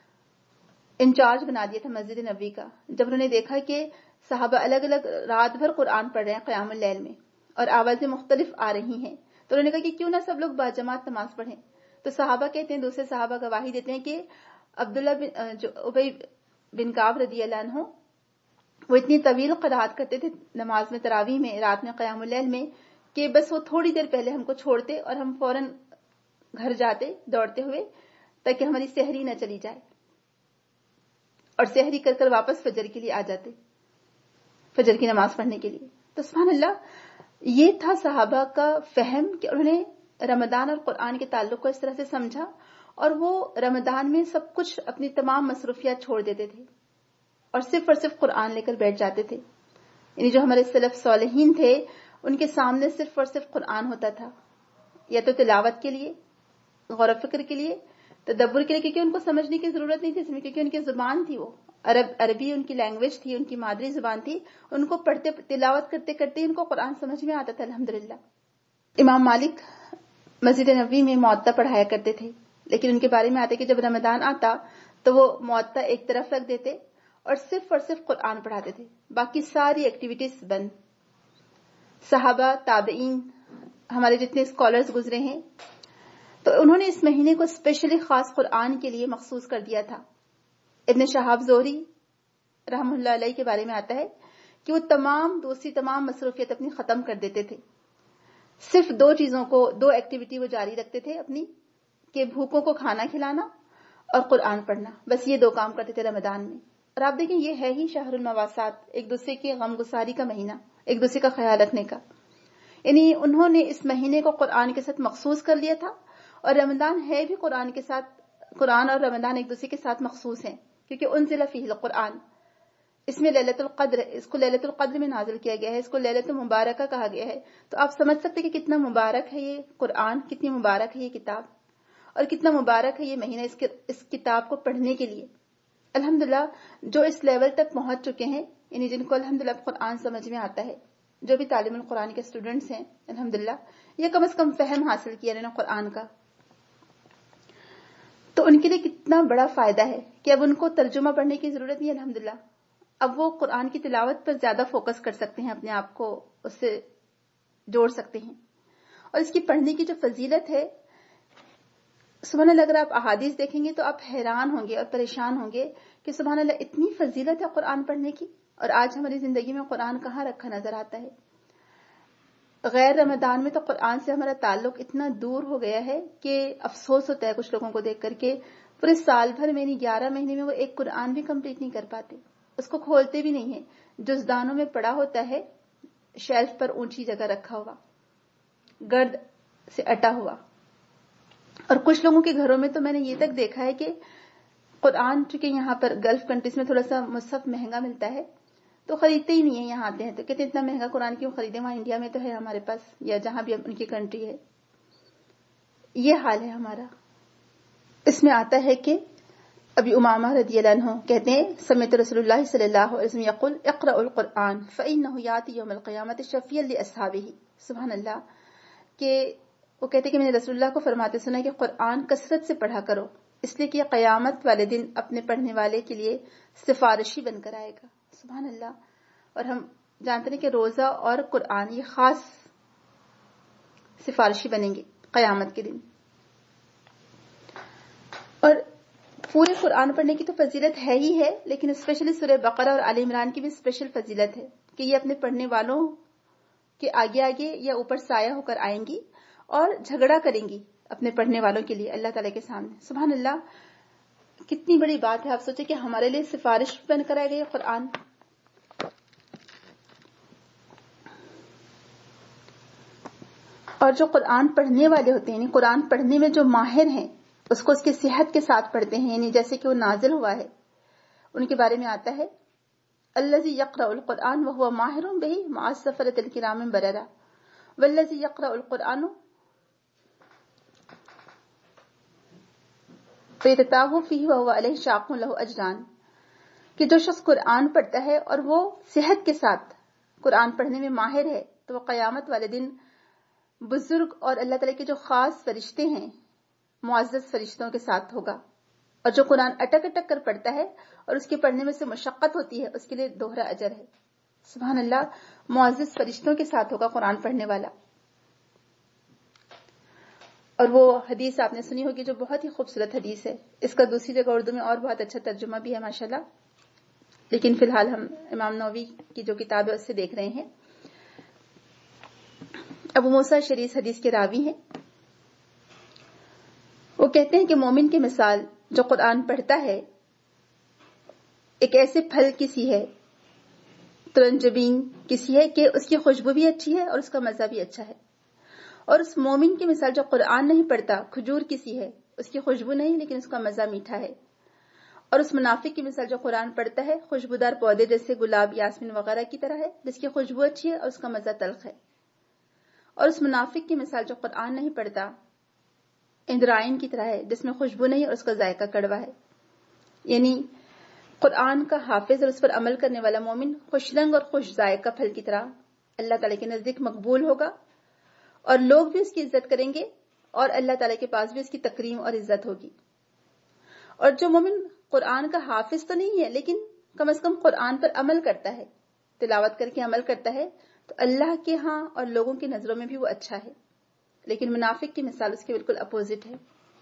انچارج بنا دیا تھا مسجد نبوی کا، جب انہوں نے دیکھا کہ صحابہ الگ الگ رات بھر قرآن پڑھ رہے ہیں قیام اللیل میں اور آوازیں مختلف آ رہی ہیں، تو انہوں نے کہا کہ کیوں نہ سب لوگ باجماعت نماز پڑھیں۔ تو صحابہ کہتے ہیں، دوسرے صحابہ گواہی دیتے ہیں کہ عبداللہ بن جو ابی بن کعب رضی اللہ عنہ وہ اتنی طویل قرات کرتے تھے نماز میں، تراویح میں، رات میں قیام اللیل میں، کہ بس وہ تھوڑی دیر پہلے ہم کو چھوڑتے اور ہم فوراً گھر جاتے دوڑتے ہوئے تاکہ ہماری سحری نہ چلی جائے، اور سحری کر کر واپس فجر کے لیے آ جاتے، فجر کی نماز پڑھنے کے لیے۔ تو سبحان اللہ، یہ تھا صحابہ کا فہم کہ انہوں نے رمضان اور قرآن کے تعلق کو اس طرح سے سمجھا، اور وہ رمضان میں سب کچھ اپنی تمام مصروفیات چھوڑ دیتے تھے اور صرف اور صرف قرآن لے کر بیٹھ جاتے تھے۔ یعنی جو ہمارے سلف صالحین تھے ان کے سامنے صرف اور صرف قرآن ہوتا تھا، یا تو تلاوت کے لیے، غور و فکر کے لیے، تدبر کے لیے، کیونکہ ان کو سمجھنے کی ضرورت نہیں تھی اس میں، کیونکہ ان کی زبان تھی، وہ عرب عربی ان کی لینگویج تھی، ان کی مادری زبان تھی، ان کو پڑھتے تلاوت کرتے کرتے ان کو قرآن سمجھ میں آتا تھا الحمدللہ۔ امام مالک مسجد نبوی میں معطا پڑھایا کرتے تھے، لیکن ان کے بارے میں آتے کہ جب رمضان آتا تو وہ معطا ایک طرف رکھ دیتے اور صرف اور صرف قرآن پڑھاتے تھے، باقی ساری ایکٹیویٹیز بند۔ صحابہ، تابعین، ہمارے جتنے اسکالرز گزرے ہیں، تو انہوں نے اس مہینے کو اسپیشلی خاص قرآن کے لیے مخصوص کر دیا تھا۔ ابن شہاب زہری رحمہ اللہ علیہ کے بارے میں آتا ہے کہ وہ تمام دوسری تمام مصروفیت اپنی ختم کر دیتے تھے، صرف دو چیزوں کو، دو ایکٹیویٹی وہ جاری رکھتے تھے اپنی، کہ بھوکوں کو کھانا کھلانا اور قرآن پڑھنا، بس یہ دو کام کرتے تھے رمضان میں۔ اور آپ دیکھیں یہ ہے ہی شہر المواسات، ایک دوسرے کی غم گساری کا مہینہ، ایک دوسرے کا خیال رکھنے کا۔ یعنی انہوں نے اس مہینے کو قرآن کے ساتھ مخصوص کر لیا تھا، اور رمضان ہے بھی قرآن کے ساتھ، قرآن اور رمضان ایک دوسرے کے ساتھ مخصوص ہیں، کیونکہ انزل فیہ القرآن، اس میں لیلۃ القدر، اس کو لیلۃ القدر میں نازل کیا گیا ہے، اس کو لیلۃ مبارکہ کہا گیا ہے۔ تو آپ سمجھ سکتے کہ کتنا مبارک ہے یہ قرآن، کتنی مبارک ہے یہ کتاب، اور کتنا مبارک ہے یہ مہینہ اس, اس کتاب کو پڑھنے کے لیے۔ الحمدللہ جو اس لیول تک پہنچ چکے ہیں، یعنی جن کو الحمدللہ قرآن سمجھ میں آتا ہے، جو بھی تعلیم القرآن کے اسٹوڈنٹس ہیں الحمدللہ، یا کم از کم فہم حاصل کیا انہوں نے قرآن کا، تو ان کے لیے کتنا بڑا فائدہ ہے کہ اب ان کو ترجمہ پڑھنے کی ضرورت نہیں ہے الحمدللہ. اب وہ قرآن کی تلاوت پر زیادہ فوکس کر سکتے ہیں، اپنے آپ کو اس سے جوڑ سکتے ہیں. اور اس کی پڑھنے کی جو فضیلت ہے سبحان اللہ، اگر آپ احادیث دیکھیں گے تو آپ حیران ہوں گے اور پریشان ہوں گے کہ سبحان اللہ اتنی فضیلت ہے قرآن پڑھنے کی، اور آج ہماری زندگی میں قرآن کہاں رکھا نظر آتا ہے. غیر رمضان میں تو قرآن سے ہمارا تعلق اتنا دور ہو گیا ہے کہ افسوس ہوتا ہے کچھ لوگوں کو دیکھ کر کے پورے سال بھر میں یعنی گیارہ مہینے میں وہ ایک قرآن بھی کمپلیٹ نہیں کر پاتے، اس کو کھولتے بھی نہیں ہیں، جزدانوں میں پڑا ہوتا ہے، شیلف پر اونچی جگہ رکھا ہوا، گرد سے اٹا ہوا. اور کچھ لوگوں کے گھروں میں تو میں نے یہ تک دیکھا ہے کہ قرآن، چونکہ یہاں پر گلف کنٹریز میں تھوڑا سا مصحف مہنگا ملتا ہے تو خریدتے ہی نہیں ہیں، یہاں آتے ہیں تو کہتے ہیں اتنا مہنگا قرآن کیوں خریدیں، وہاں انڈیا میں تو ہے ہمارے پاس، یا جہاں بھی ان کی کنٹری ہے. یہ حال ہے ہمارا. اس میں آتا ہے کہ ابھی امامہ رضی اللہ عنہ کہتے ہیں سمعت رسول اللہ صلی اللہ علیہ وسلم یقول اقرأوا القرآن فإنه یأتی یوم القیامۃ شفیعا لأصحابہ. سبحان اللہ، کہ وہ کہتے کہ میں نے رسول اللہ کو فرماتے سنا کہ قرآن کثرت سے پڑھا کرو، اس لیے کہ قیامت والے دن اپنے پڑھنے والے کے لیے سفارشی بن کر آئے گا. سبحان اللہ. اور ہم جانتے ہیں کہ روزہ اور قرآن یہ خاص سفارشی بنیں گے قیامت کے دن. اور پورے قرآن پڑھنے کی تو فضیلت ہے ہی ہے، لیکن اسپیشلی سورہ بقرہ اور آل عمران کی بھی اسپیشل فضیلت ہے کہ یہ اپنے پڑھنے والوں کے آگے آگے یا اوپر سایہ ہو کر آئیں گی اور جھگڑا کریں گی اپنے پڑھنے والوں کے لیے اللہ تعالیٰ کے سامنے. سبحان اللہ، کتنی بڑی بات ہے. آپ سوچیں کہ ہمارے لیے سفارش بن کر آئے گا یہ قرآن. اور جو قرآن پڑھنے والے ہوتے ہیں، یعنی قرآن پڑھنے میں جو ماہر ہیں، اس کو اس کی صحت کے ساتھ پڑھتے ہیں، یعنی جیسے کہ وہ نازل ہوا ہے. ان کے بارے میں آتا ہے الذی یقرأ القرآن وهو ماہر بہ مع السفرۃ الکرام بررہ والذی یقرأ القرآن فیتتاہ فیہ وهو علیہ شاق لہ اجران. کہ جو شخص قرآن پڑھتا ہے اور وہ صحت کے ساتھ قرآن پڑھنے میں ماہر ہے تو وہ قیامت والے دن بزرگ اور اللہ تعالیٰ کے جو خاص فرشتے ہیں، معزز فرشتوں کے ساتھ ہوگا. اور جو قرآن اٹک اٹک کر پڑھتا ہے اور اس کے پڑھنے میں سے مشقت ہوتی ہے، اس کے لیے دوہرا اجر ہے. سبحان اللہ، معزز فرشتوں کے ساتھ ہوگا قرآن پڑھنے والا. اور وہ حدیث آپ نے سنی ہوگی جو بہت ہی خوبصورت حدیث ہے، اس کا دوسری جگہ اردو میں اور بہت اچھا ترجمہ بھی ہے ماشاءاللہ، لیکن فی الحال ہم امام نووی کی جو کتاب ہے اس سے دیکھ رہے ہیں. ابو موسیٰ شریف حدیث کے راوی ہیں، وہ کہتے ہیں کہ مومن کی مثال جو قرآن پڑھتا ہے ایک ایسے پھل کی سی ہے، ترنجبین کی سی ہے کہ اس کی خوشبو بھی اچھی ہے اور اس کا مزہ بھی اچھا ہے. اور اس مومن کی مثال جو قرآن نہیں پڑھتا کھجور کی سی ہے، اس کی خوشبو نہیں لیکن اس کا مزہ میٹھا ہے. اور اس منافق کی مثال جو قرآن پڑھتا ہے خوشبودار پودے جیسے گلاب، یاسمین وغیرہ کی طرح ہے، جس کی خوشبو اچھی ہے اور اس کا مزہ تلخ ہے. اور اس منافق کی مثال جو قرآن نہیں پڑھتا اندرائن کی طرح ہے، جس میں خوشبو نہیں اور اس کا ذائقہ کڑوا ہے. یعنی قرآن کا حافظ اور اس پر عمل کرنے والا مومن خوش رنگ اور خوش ذائقہ پھل کی طرح اللہ تعالیٰ کے نزدیک مقبول ہوگا، اور لوگ بھی اس کی عزت کریں گے اور اللہ تعالیٰ کے پاس بھی اس کی تکریم اور عزت ہوگی. اور جو مومن قرآن کا حافظ تو نہیں ہے لیکن کم از کم قرآن پر عمل کرتا ہے، تلاوت کر کے عمل کرتا ہے، تو اللہ کے ہاں اور لوگوں کی نظروں میں بھی وہ اچھا ہے. لیکن منافق کی مثال اس کے بالکل اپوزٹ ہے.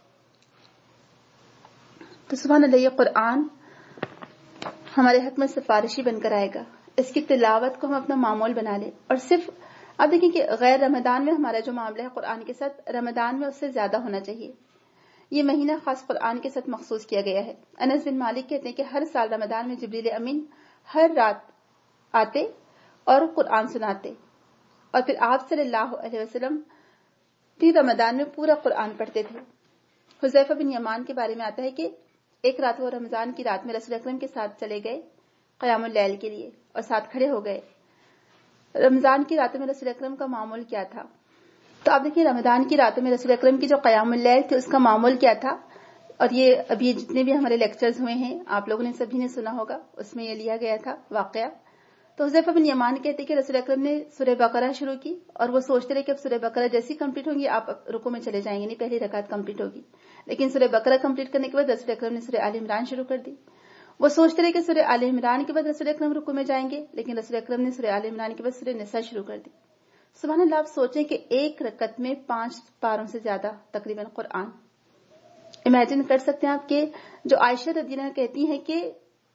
تو سبحان اللہ، یہ قرآن ہمارے حق میں سفارشی بن کر آئے گا. اس کی تلاوت کو ہم اپنا معمول بنا لیں. اور صرف آپ دیکھیں کہ غیر رمضان میں ہمارا جو معاملہ ہے قرآن کے ساتھ، رمضان میں اس سے زیادہ ہونا چاہیے. یہ مہینہ خاص قرآن کے ساتھ مخصوص کیا گیا ہے. انس بن مالک کہتے ہیں کہ ہر سال رمضان میں جبریل امین ہر رات آتے اور قرآن سناتے، اور پھر آپ صلی اللہ علیہ وسلم پھر رمضان میں پورا قرآن پڑھتے تھے. حذیفہ بن یمان کے بارے میں آتا ہے کہ ایک رات وہ رمضان کی رات میں رسول اکرم کے ساتھ چلے گئے قیام اللیل کے لیے اور ساتھ کھڑے ہو گئے. رمضان کی راتوں میں رسول اکرم کا معمول کیا تھا؟ تو آپ دیکھیں رمضان کی راتوں میں رسول اکرم کی جو قیام اللیل تھے اس کا معمول کیا تھا. اور یہ ابھی جتنے بھی ہمارے لیکچرز ہوئے ہیں آپ لوگوں نے سبھی نے سنا ہوگا، اس میں یہ لیا گیا تھا واقعہ تو حذیفہ بن یمان کہتے کہ رسول اکرم نے سورہ بقرہ شروع کی اور وہ سوچتے رہے کہ اب سورہ بقرہ جیسی کمپلیٹ ہوگی آپ رکوع میں چلے جائیں گے، نہیں پہلی رکعت کمپلیٹ ہوگی، لیکن سورہ بقرہ کمپلیٹ کرنے کے بعد رسول اکرم نے سورہ آل عمران شروع کر دی۔ وہ سوچتے رہے کہ سورہ آل عمران کے بعد رسول اکرم رکوع میں جائیں گے، لیکن رسول اکرم نے سورہ آل عمران کے بعد سورہ نساء شروع کر دی۔ سبحان اللہ، آپ سوچیں کہ ایک رکعت میں پانچ پاروں سے زیادہ تقریباً قرآن۔ امیجن کر سکتے ہیں آپ کہ جو عائشہ رضی اللہ عنہا کہتی ہیں کہ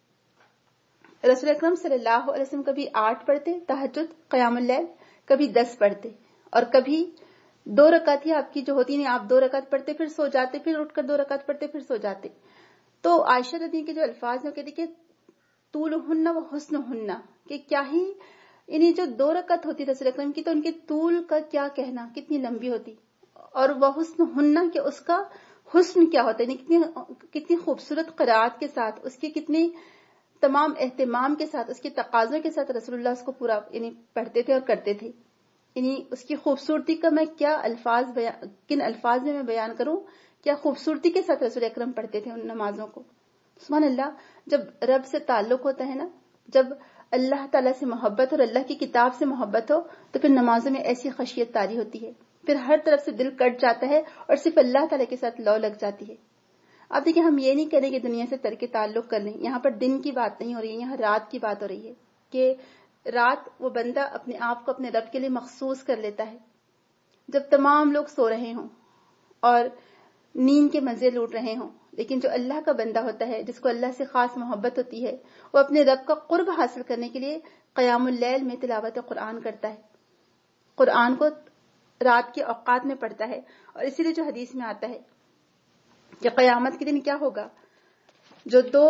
رسول اکرم صلی اللہ علیہ وسلم کبھی آٹھ پڑھتے تہجد قیام اللیل، کبھی دس پڑھتے، اور کبھی دو رکعت ہی آپ کی جو ہوتی نہیں، آپ دو رکعت پڑھتے پھر سو جاتے، پھر اٹھ کر دو رکعت پڑھتے پھر سو جاتے۔ تو عائشہ رضی اللہ کے جو الفاظ ہیں وہ کہتے کہ طولہن و حسنہن، کہ کیا ہی یعنی جو دو رکعت ہوتی رسول اکرم کی تو ان کے طول کا کیا کہنا، کتنی لمبی ہوتی، اور وہ حسنہن کہ اس کا حسن کیا ہوتا ہے، یعنی کتنی کتنی خوبصورت قرات کے ساتھ، اس کے کتنے تمام اہتمام کے ساتھ، اس کے تقاضوں کے ساتھ رسول اللہ اس کو پورا یعنی پڑھتے تھے اور کرتے تھے۔ یعنی اس کی خوبصورتی کا میں کیا الفاظ بیان کن الفاظ میں میں بیان کروں، کیا خوبصورتی کے ساتھ رسول اکرم پڑھتے تھے ان نمازوں کو۔ سبحان اللہ، جب رب سے تعلق ہوتا ہے نا، جب اللہ تعالیٰ سے محبت اور اللہ کی کتاب سے محبت ہو تو پھر نمازوں میں ایسی خشیت طاری ہوتی ہے، پھر ہر طرف سے دل کٹ جاتا ہے اور صرف اللہ تعالیٰ کے ساتھ لو لگ جاتی ہے۔ اب دیکھیں، ہم یہ نہیں کریں کہ دنیا سے ترک تعلق کر لیں، یہاں پر دن کی بات نہیں ہو رہی ہے، یہاں رات کی بات ہو رہی ہے کہ رات وہ بندہ اپنے آپ کو اپنے رب کے لیے مخصوص کر لیتا ہے، جب تمام لوگ سو رہے ہوں اور نیند کے مزے لوٹ رہے ہوں، لیکن جو اللہ کا بندہ ہوتا ہے، جس کو اللہ سے خاص محبت ہوتی ہے، وہ اپنے رب کا قرب حاصل کرنے کے لیے قیام اللیل میں تلاوت قرآن کرتا ہے، قرآن کو رات کے اوقات میں پڑھتا ہے۔ اور اسی لیے جو حدیث میں آتا ہے کہ قیامت کے دن کیا ہوگا، جو دو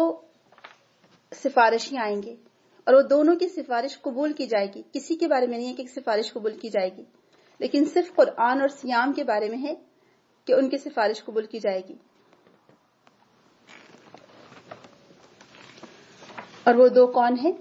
سفارشی آئیں گے اور وہ دونوں کی سفارش قبول کی جائے گی، کسی کے بارے میں نہیں ہے کہ سفارش قبول کی جائے گی، لیکن صرف قرآن اور صیام کے بارے میں ہے کہ ان کی سفارش قبول کی جائے گی۔ اور وہ دو کون ہیں؟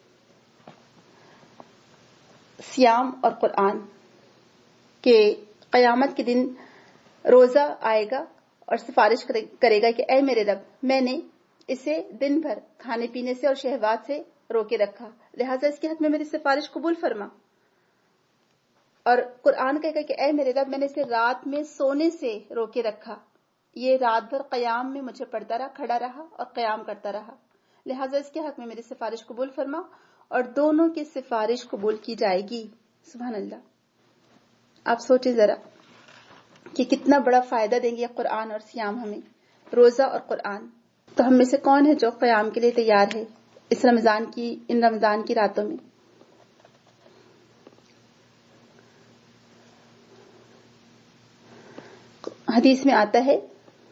صیام اور قرآن، کہ قیامت کے دن روزہ آئے گا اور سفارش کرے گا کہ اے میرے رب، میں نے اسے دن بھر کھانے پینے سے اور شہوات سے روکے رکھا، لہٰذا اس کے حق میں میری سفارش قبول فرما۔ اور قرآن کہے گا کہ اے میرے رب، میں نے اسے رات میں سونے سے روکے رکھا، یہ رات بھر قیام میں مجھے پڑھتا رہا، کھڑا رہا اور قیام کرتا رہا، لہٰذا اس کے حق میں میری سفارش قبول فرما، اور دونوں کی سفارش قبول کی جائے گی۔ سبحان اللہ، آپ سوچیں ذرا کہ کتنا بڑا فائدہ دیں گے قرآن اور صیام ہمیں، روزہ اور قرآن۔ تو ہم میں سے کون ہے جو قیام کے لیے تیار ہے اس رمضان کی ان رمضان کی راتوں میں؟ حدیث میں آتا ہے،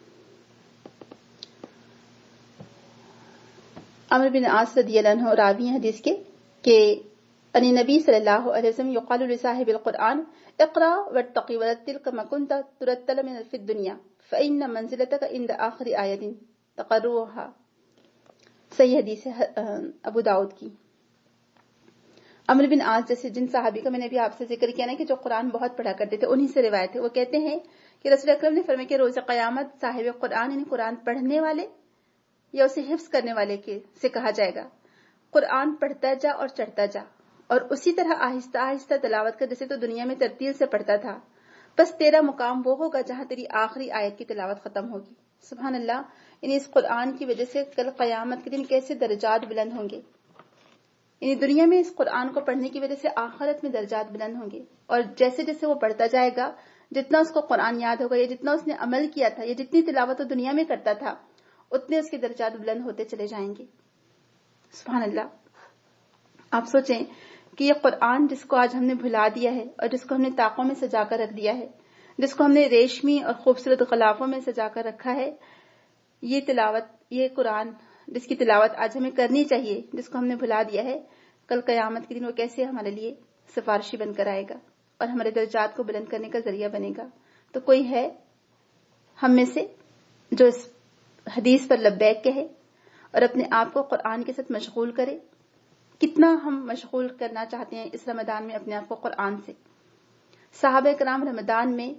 عمرو بن عاص رضی اللہ عنہ راوی ہیں حدیث کے، کہ ان نبی صلی اللہ علیہ وسلم یقال لصاحب القرآن اقرا وارتقی ورتل کما کنت ترتل من فی الدنیا فإن منزلتک عند آخر آیت تقرؤها۔ صحیح حدیث ہے ابو داؤد کی۔ عمرو بن عاص جیسے جن صحابی کا میں نے بھی آپ سے ذکر کیا نا کہ جو قرآن بہت پڑھا کرتے تھے، انہی سے روایت ہے، وہ کہتے ہیں کہ رسول اکرم نے فرمایا کہ روز قیامت صاحب قرآن یعنی قرآن پڑھنے والے یا اسے حفظ کرنے والے کے سے کہا جائے گا، قرآن پڑھتا جا اور چڑھتا جا، اور اسی طرح آہستہ آہستہ تلاوت کر جیسے تو دنیا میں ترتیل سے پڑھتا تھا، بس تیرا مقام وہ ہوگا جہاں تیری آخری آیت کی تلاوت ختم ہوگی۔ سبحان اللہ، یعنی اس قرآن کی وجہ سے کل قیامت کے دن کیسے درجات بلند ہوں گے، یعنی دنیا میں اس قرآن کو پڑھنے کی وجہ سے آخرت میں درجات بلند ہوں گے، اور جیسے جیسے وہ پڑھتا جائے گا، جتنا اس کو قرآن یاد ہوگا یا جتنا اس نے عمل کیا تھا یا جتنی تلاوت وہ دنیا میں کرتا تھا، اتنے اس کے درجات بلند ہوتے چلے جائیں گے۔ سبحان اللہ، آپ سوچیں کہ یہ قرآن جس کو آج ہم نے بھلا دیا ہے اور جس کو ہم نے طاقوں میں سجا کر رکھ دیا ہے، جس کو ہم نے ریشمی اور خوبصورت غلافوں میں سجا کر رکھا ہے، یہ تلاوت، یہ قرآن جس کی تلاوت آج ہمیں کرنی چاہیے، جس کو ہم نے بھلا دیا ہے، کل قیامت کے دن وہ کیسے ہمارے لیے سفارشی بن کر آئے گا اور ہمارے درجات کو بلند کرنے کا ذریعہ بنے گا۔ تو کوئی ہے ہم میں سے جو اس حدیث پر لبیک کہے اور اپنے آپ کو قرآن کے ساتھ مشغول کرے؟ کتنا ہم مشغول کرنا چاہتے ہیں اس رمضان میں اپنے آپ کو قرآن سے؟ صحابہ کرام رمضان میں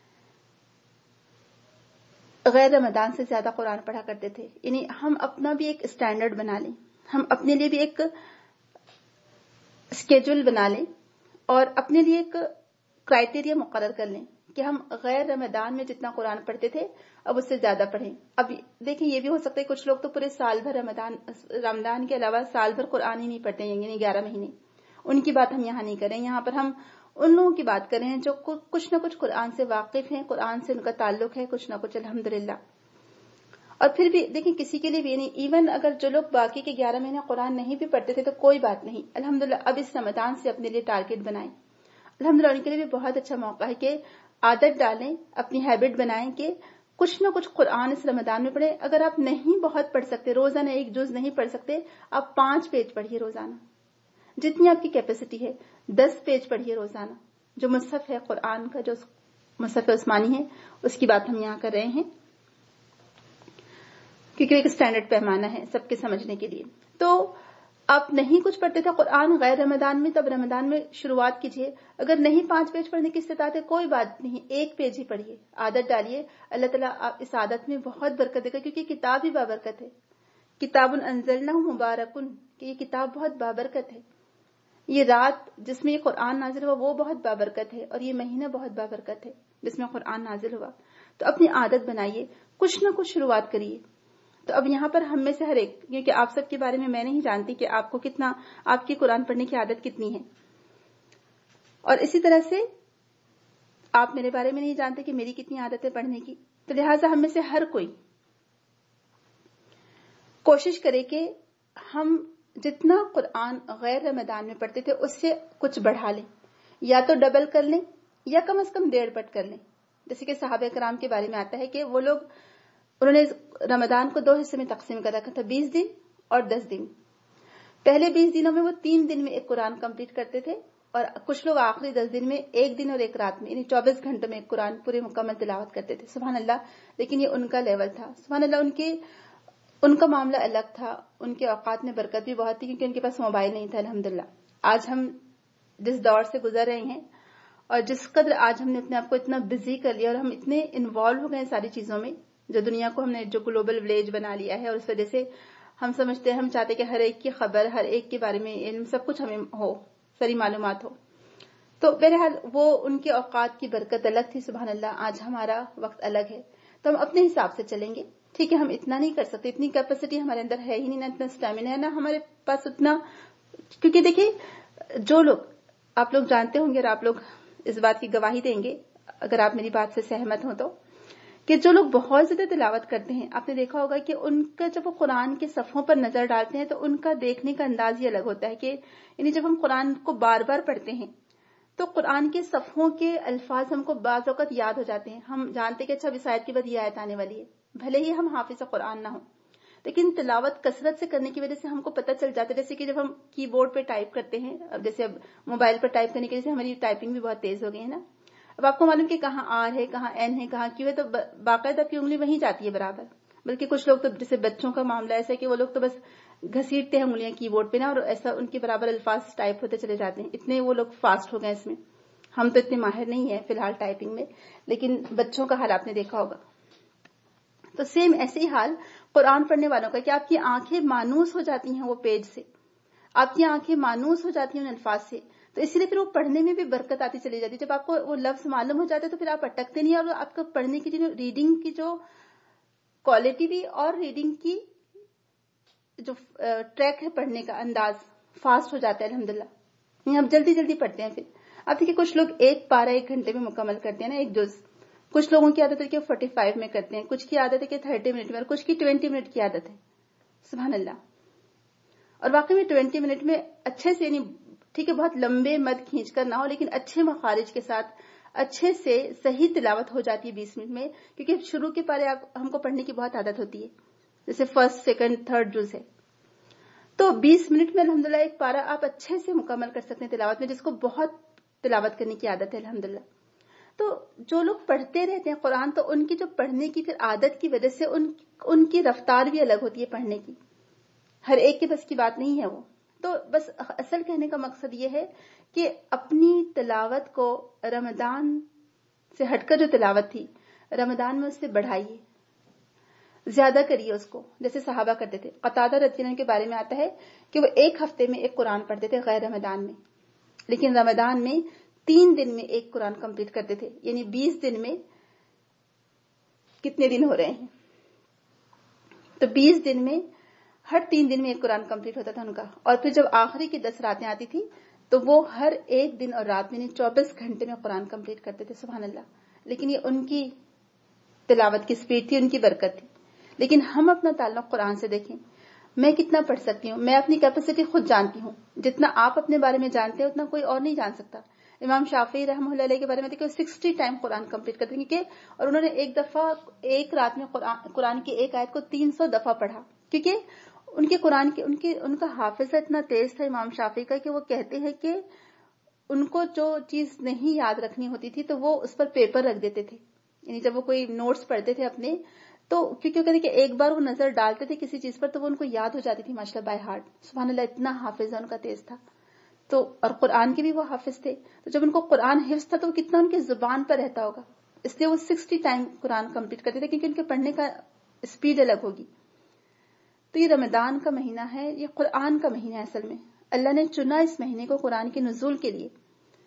غیر رمضان سے زیادہ قرآن پڑھا کرتے تھے، یعنی ہم اپنا بھی ایک اسٹینڈرڈ بنا لیں، ہم اپنے لیے بھی ایک اسکیجول بنا لیں اور اپنے لیے ایک کرائٹیریا مقرر کر لیں کہ ہم غیر رمضان میں جتنا قرآن پڑھتے تھے اب اس سے زیادہ پڑھیں. اب دیکھیں یہ بھی ہو سکتا ہے کچھ لوگ تو پورے سال بھر رمضان رمضان کے علاوہ سال بھر قرآن ہی نہیں پڑھتے ہیں، یعنی گیارہ مہینے. ان کی بات ہم یہاں نہیں کریں، یہاں پر ہم ان لوگوں کی بات کریں جو کچھ نہ کچھ قرآن سے واقف ہیں، قرآن سے ان کا تعلق ہے کچھ نہ کچھ الحمدللہ. اور پھر بھی دیکھیں کسی کے لیے بھی نہیں، ایون اگر جو لوگ باقی کے گیارہ مہینے قرآن نہیں بھی پڑھتے تھے تو کوئی بات نہیں، الحمدللہ اب اس رمضان سے اپنے لیے ٹارگٹ بنائیں. الحمدللہ ان کے لیے بھی بہت اچھا موقع ہے کہ عادت ڈالیں، اپنی ہیبٹ بنائیں کہ کچھ نہ کچھ قرآن اس رمضان میں پڑھیں. اگر آپ نہیں بہت پڑھ سکتے، روزانہ ایک جز نہیں پڑھ سکتے، آپ پانچ پیج پڑھیے روزانہ، جتنی آپ کی کیپیسٹی ہے. دس پیج پڑھیے روزانہ. جو مصحف ہے قرآن کا، جو مصحف عثمانی ہے، اس کی بات ہم یہاں کر رہے ہیں کیونکہ ایک اسٹینڈرڈ پیمانہ ہے سب کے سمجھنے کے لیے. تو آپ نہیں کچھ پڑھتے تھے قرآن غیر رمضان میں، تب رمضان میں شروعات کیجیے. اگر نہیں پانچ پیج پڑھنے کی استطاعت ہے کوئی بات نہیں، ایک پیج ہی پڑھیے، عادت ڈالیے. اللہ تعالیٰ آپ اس عادت میں بہت برکت دے گا کیونکہ کتاب ہی بابرکت ہے. کتاب انزلناہ مبارکن، کہ یہ کتاب بہت بابرکت ہے. یہ رات جس میں یہ قرآن نازل ہوا وہ بہت بابرکت ہے، اور یہ مہینہ بہت بابرکت ہے جس میں قرآن نازل ہوا. تو اپنی عادت بنائیے، کچھ نہ کچھ شروعات کریے. تو اب یہاں پر ہم میں سے ہر ایک، کیونکہ آپ سب کے بارے میں میں نہیں جانتی کہ آپ کو کتنا، آپ کی قرآن پڑھنے کی عادت کتنی ہے، اور اسی طرح سے آپ میرے بارے میں نہیں جانتے کہ میری کتنی عادت ہے پڑھنے کی. تو لہٰذا ہم میں سے ہر کوئی کوشش کرے کہ ہم جتنا قرآن غیر رمضان میں پڑھتے تھے اس سے کچھ بڑھا لیں، یا تو ڈبل کر لیں یا کم از کم ڈیڑھ پٹ کر لیں. جیسے کہ صحابہ کرام کے بارے میں آتا ہے کہ وہ لوگ، انہوں نے رمضان کو دو حصے میں تقسیم کر رکھا تھا، بیس دن اور دس دن. پہلے بیس دنوں میں وہ تین دن میں ایک قرآن کمپلیٹ کرتے تھے، اور کچھ لوگ آخری دس دن میں ایک دن اور ایک رات میں، یعنی چوبیس گھنٹوں میں ایک قرآن پورے مکمل تلاوت کرتے تھے. سبحان اللہ. لیکن یہ ان کا لیول تھا. سبحان اللہ. ان کے ان کا معاملہ الگ تھا. ان کے اوقات میں برکت بھی بہت تھی کیونکہ ان کے پاس موبائل نہیں تھا. الحمدللہ. آج ہم جس دور سے گزر رہے ہیں اور جس قدر آج ہم نے اپنے آپ کو اتنا بزی کر لیا اور ہم اتنے انوالو ہو گئے ہیں ساری چیزوں میں، جو دنیا کو ہم نے جو گلوبل ولیج بنا لیا ہے، اور اس وجہ سے ہم سمجھتے ہیں، ہم چاہتے کہ ہر ایک کی خبر، ہر ایک کے بارے میں علم، سب کچھ ہمیں ہو، ساری معلومات ہو. تو بہرحال وہ ان کے اوقات کی برکت الگ تھی. سبحان اللہ. آج ہمارا وقت الگ ہے، تو ہم اپنے حساب سے چلیں گے. ٹھیک ہے، ہم اتنا نہیں کر سکتے، اتنی کیپیسٹی ہمارے اندر ہے ہی نہیں، نہ اتنا اسٹیمنا ہے، نہ ہمارے پاس اتنا. کیونکہ دیکھیے جو لوگ، آپ لوگ جانتے ہوں گے اور آپ لوگ اس بات کی گواہی دیں گے اگر آپ میری بات سے سہمت ہوں تو، کہ جو لوگ بہت زیادہ تلاوت کرتے ہیں، آپ نے دیکھا ہوگا کہ ان کا جب وہ قرآن کے صفحوں پر نظر ڈالتے ہیں تو ان کا دیکھنے کا انداز ہی الگ ہوتا ہے. کہ یعنی جب ہم قرآن کو بار بار پڑھتے ہیں تو قرآن کے صفحوں کے الفاظ ہم کو بعض اوقات یاد ہو جاتے ہیں. ہم جانتے ہیں کہ اچھا اس آیت کے بعد یہ آیت آنے والی ہے، بھلے ہی ہم حافظ قرآن نہ ہوں، لیکن تلاوت کثرت سے کرنے کی وجہ سے ہم کو پتہ چل جاتا ہے. جیسے کہ جب ہم کی بورڈ پہ ٹائپ کرتے ہیں، اب جیسے اب موبائل پر ٹائپ کرنے کی وجہ سے ہماری ٹائپنگ بھی بہت تیز ہو گئی ہے نا. اب آپ کو معلوم کہ کہاں آر ہے، کہاں این ہے، کہاں کیو ہے، تو باقاعدہ کی انگلی وہیں جاتی ہے برابر. بلکہ کچھ لوگ تو جیسے بچوں کا معاملہ ایسا ہے کہ وہ لوگ تو بس گھسیٹتے ہیں انگلیاں کی بورڈ پہ نا، اور ایسا ان کے برابر الفاظ ٹائپ ہوتے چلے جاتے ہیں. اتنے وہ لوگ فاسٹ ہو گئے اس میں. ہم تو اتنے ماہر نہیں ہیں فی الحال ٹائپنگ میں، لیکن بچوں کا حال آپ نے دیکھا ہوگا. تو سیم ایسے ہی حال قرآن پڑھنے والوں کا، کہ آپ کی آنکھیں مانوس ہو جاتی ہیں وہ پیج سے، آپ کی آنکھیں مانوس ہو جاتی ہیں ان الفاظ سے. تو اسی لیے پھر وہ پڑھنے میں بھی برکت آتی چلی جاتی ہے. جب آپ کو وہ لفظ معلوم ہو جاتے ہیں تو پھر آپ اٹکتے نہیں، اور آپ کو پڑھنے کی جو ریڈنگ کی جو کوالٹی بھی، اور ریڈنگ کی جو ٹریک ہے پڑھنے کا انداز، فاسٹ ہو جاتا ہے الحمدللہ. ہم جلدی جلدی پڑھتے ہیں. پھر اب دیکھیے کچھ لوگ ایک پارہ ایک گھنٹے میں مکمل کرتے ہیں نا، ایک جز. کچھ لوگوں کی عادت ہے کہ فورٹی فائیو میں کرتے ہیں، کچھ کی عادت ہے کہ تھرٹی منٹ میں، اور کچھ کی ٹوینٹی منٹ کی عادت ہے. سبحان اللہ. اور واقعی میں ٹوینٹی منٹ میں اچھے سے، یعنی ٹھیک ہے بہت لمبے مد کھینچ کر نہ ہو، لیکن اچھے مخارج کے ساتھ اچھے سے صحیح تلاوت ہو جاتی ہے بیس منٹ میں. کیونکہ شروع کے پارے آپ ہم کو پڑھنے کی بہت عادت ہوتی ہے، جیسے فرسٹ سیکنڈ تھرڈ جز ہے، تو بیس منٹ میں الحمدللہ ایک پارہ آپ اچھے سے مکمل کر سکتے ہیں تلاوت میں، جس کو بہت تلاوت کرنے کی عادت ہے الحمدللہ. تو جو لوگ پڑھتے رہتے ہیں قرآن، تو ان کی جو پڑھنے کی پھر عادت کی وجہ سے ان ان کی رفتار بھی الگ ہوتی ہے پڑھنے کی. ہر ایک کے بس کی بات نہیں ہے وہ. تو بس اصل کہنے کا مقصد یہ ہے کہ اپنی تلاوت کو رمضان سے ہٹ کر جو تلاوت تھی رمضان میں اس سے بڑھائیے. زیادہ کریے اس کو، جیسے صحابہ کرتے تھے. قتادہ رضی اللہ عنہ کے بارے میں آتا ہے کہ وہ ایک ہفتے میں ایک قرآن پڑھتے تھے غیر رمضان میں، لیکن رمضان میں تین دن میں ایک قرآن کمپلیٹ کرتے تھے. یعنی بیس دن میں کتنے دن ہو رہے ہیں؟ تو بیس دن میں ہر تین دن میں ایک قرآن کمپلیٹ ہوتا تھا ان کا. اور پھر جب آخری کی دس راتیں آتی تھی تو وہ ہر ایک دن اور رات میں چوبیس گھنٹے میں قرآن کمپلیٹ کرتے تھے. سبحان اللہ. لیکن یہ ان کی تلاوت کی سپیڈ تھی، ان کی برکت تھی. لیکن ہم اپنا تعلق قرآن سے دیکھیں. میں کتنا پڑھ سکتی ہوں؟ میں اپنی کیپیسٹی خود جانتی ہوں. جتنا آپ اپنے بارے میں جانتے ہیں اتنا کوئی اور نہیں جان سکتا. امام شافعی رحمہ اللہ علیہ کے بارے میں دیکھیں، سکسٹی ٹائم قرآن کمپلیٹ کرتے ہیں، کیونکہ اور انہوں نے ایک دفعہ ایک رات میں قرآن قرآن کی ایک آیت کو تین سو دفعہ پڑھا، کیونکہ ان کے قرآن کے ان کے ان کا حافظہ اتنا تیز تھا امام شافعی کا کہ وہ کہتے ہیں کہ ان کو جو چیز نہیں یاد رکھنی ہوتی تھی تو وہ اس پر پیپر رکھ دیتے تھے. یعنی جب وہ کوئی نوٹس پڑھتے تھے اپنے تو کیونکہ کہتے کہ ایک بار وہ نظر ڈالتے تھے کسی چیز پر تو وہ ان کو یاد ہو جاتی تھی ماشاء اللہ بائی ہارٹ. سبحان اللہ، اتنا حافظہ ان کا تیز تھا. تو اور قرآن کے بھی وہ حافظ تھے. تو جب ان کو قرآن حفظ تھا تو وہ کتنا ان کی زبان پر رہتا ہوگا. اس لیے وہ سکسٹی ٹائم قرآن کمپلیٹ کرتے تھے کیونکہ ان کے پڑھنے کا اسپیڈ الگ ہوگی. تو یہ رمضان کا مہینہ ہے، یہ قرآن کا مہینہ ہے. اصل میں اللہ نے چنا اس مہینے کو قرآن کے نزول کے لیے،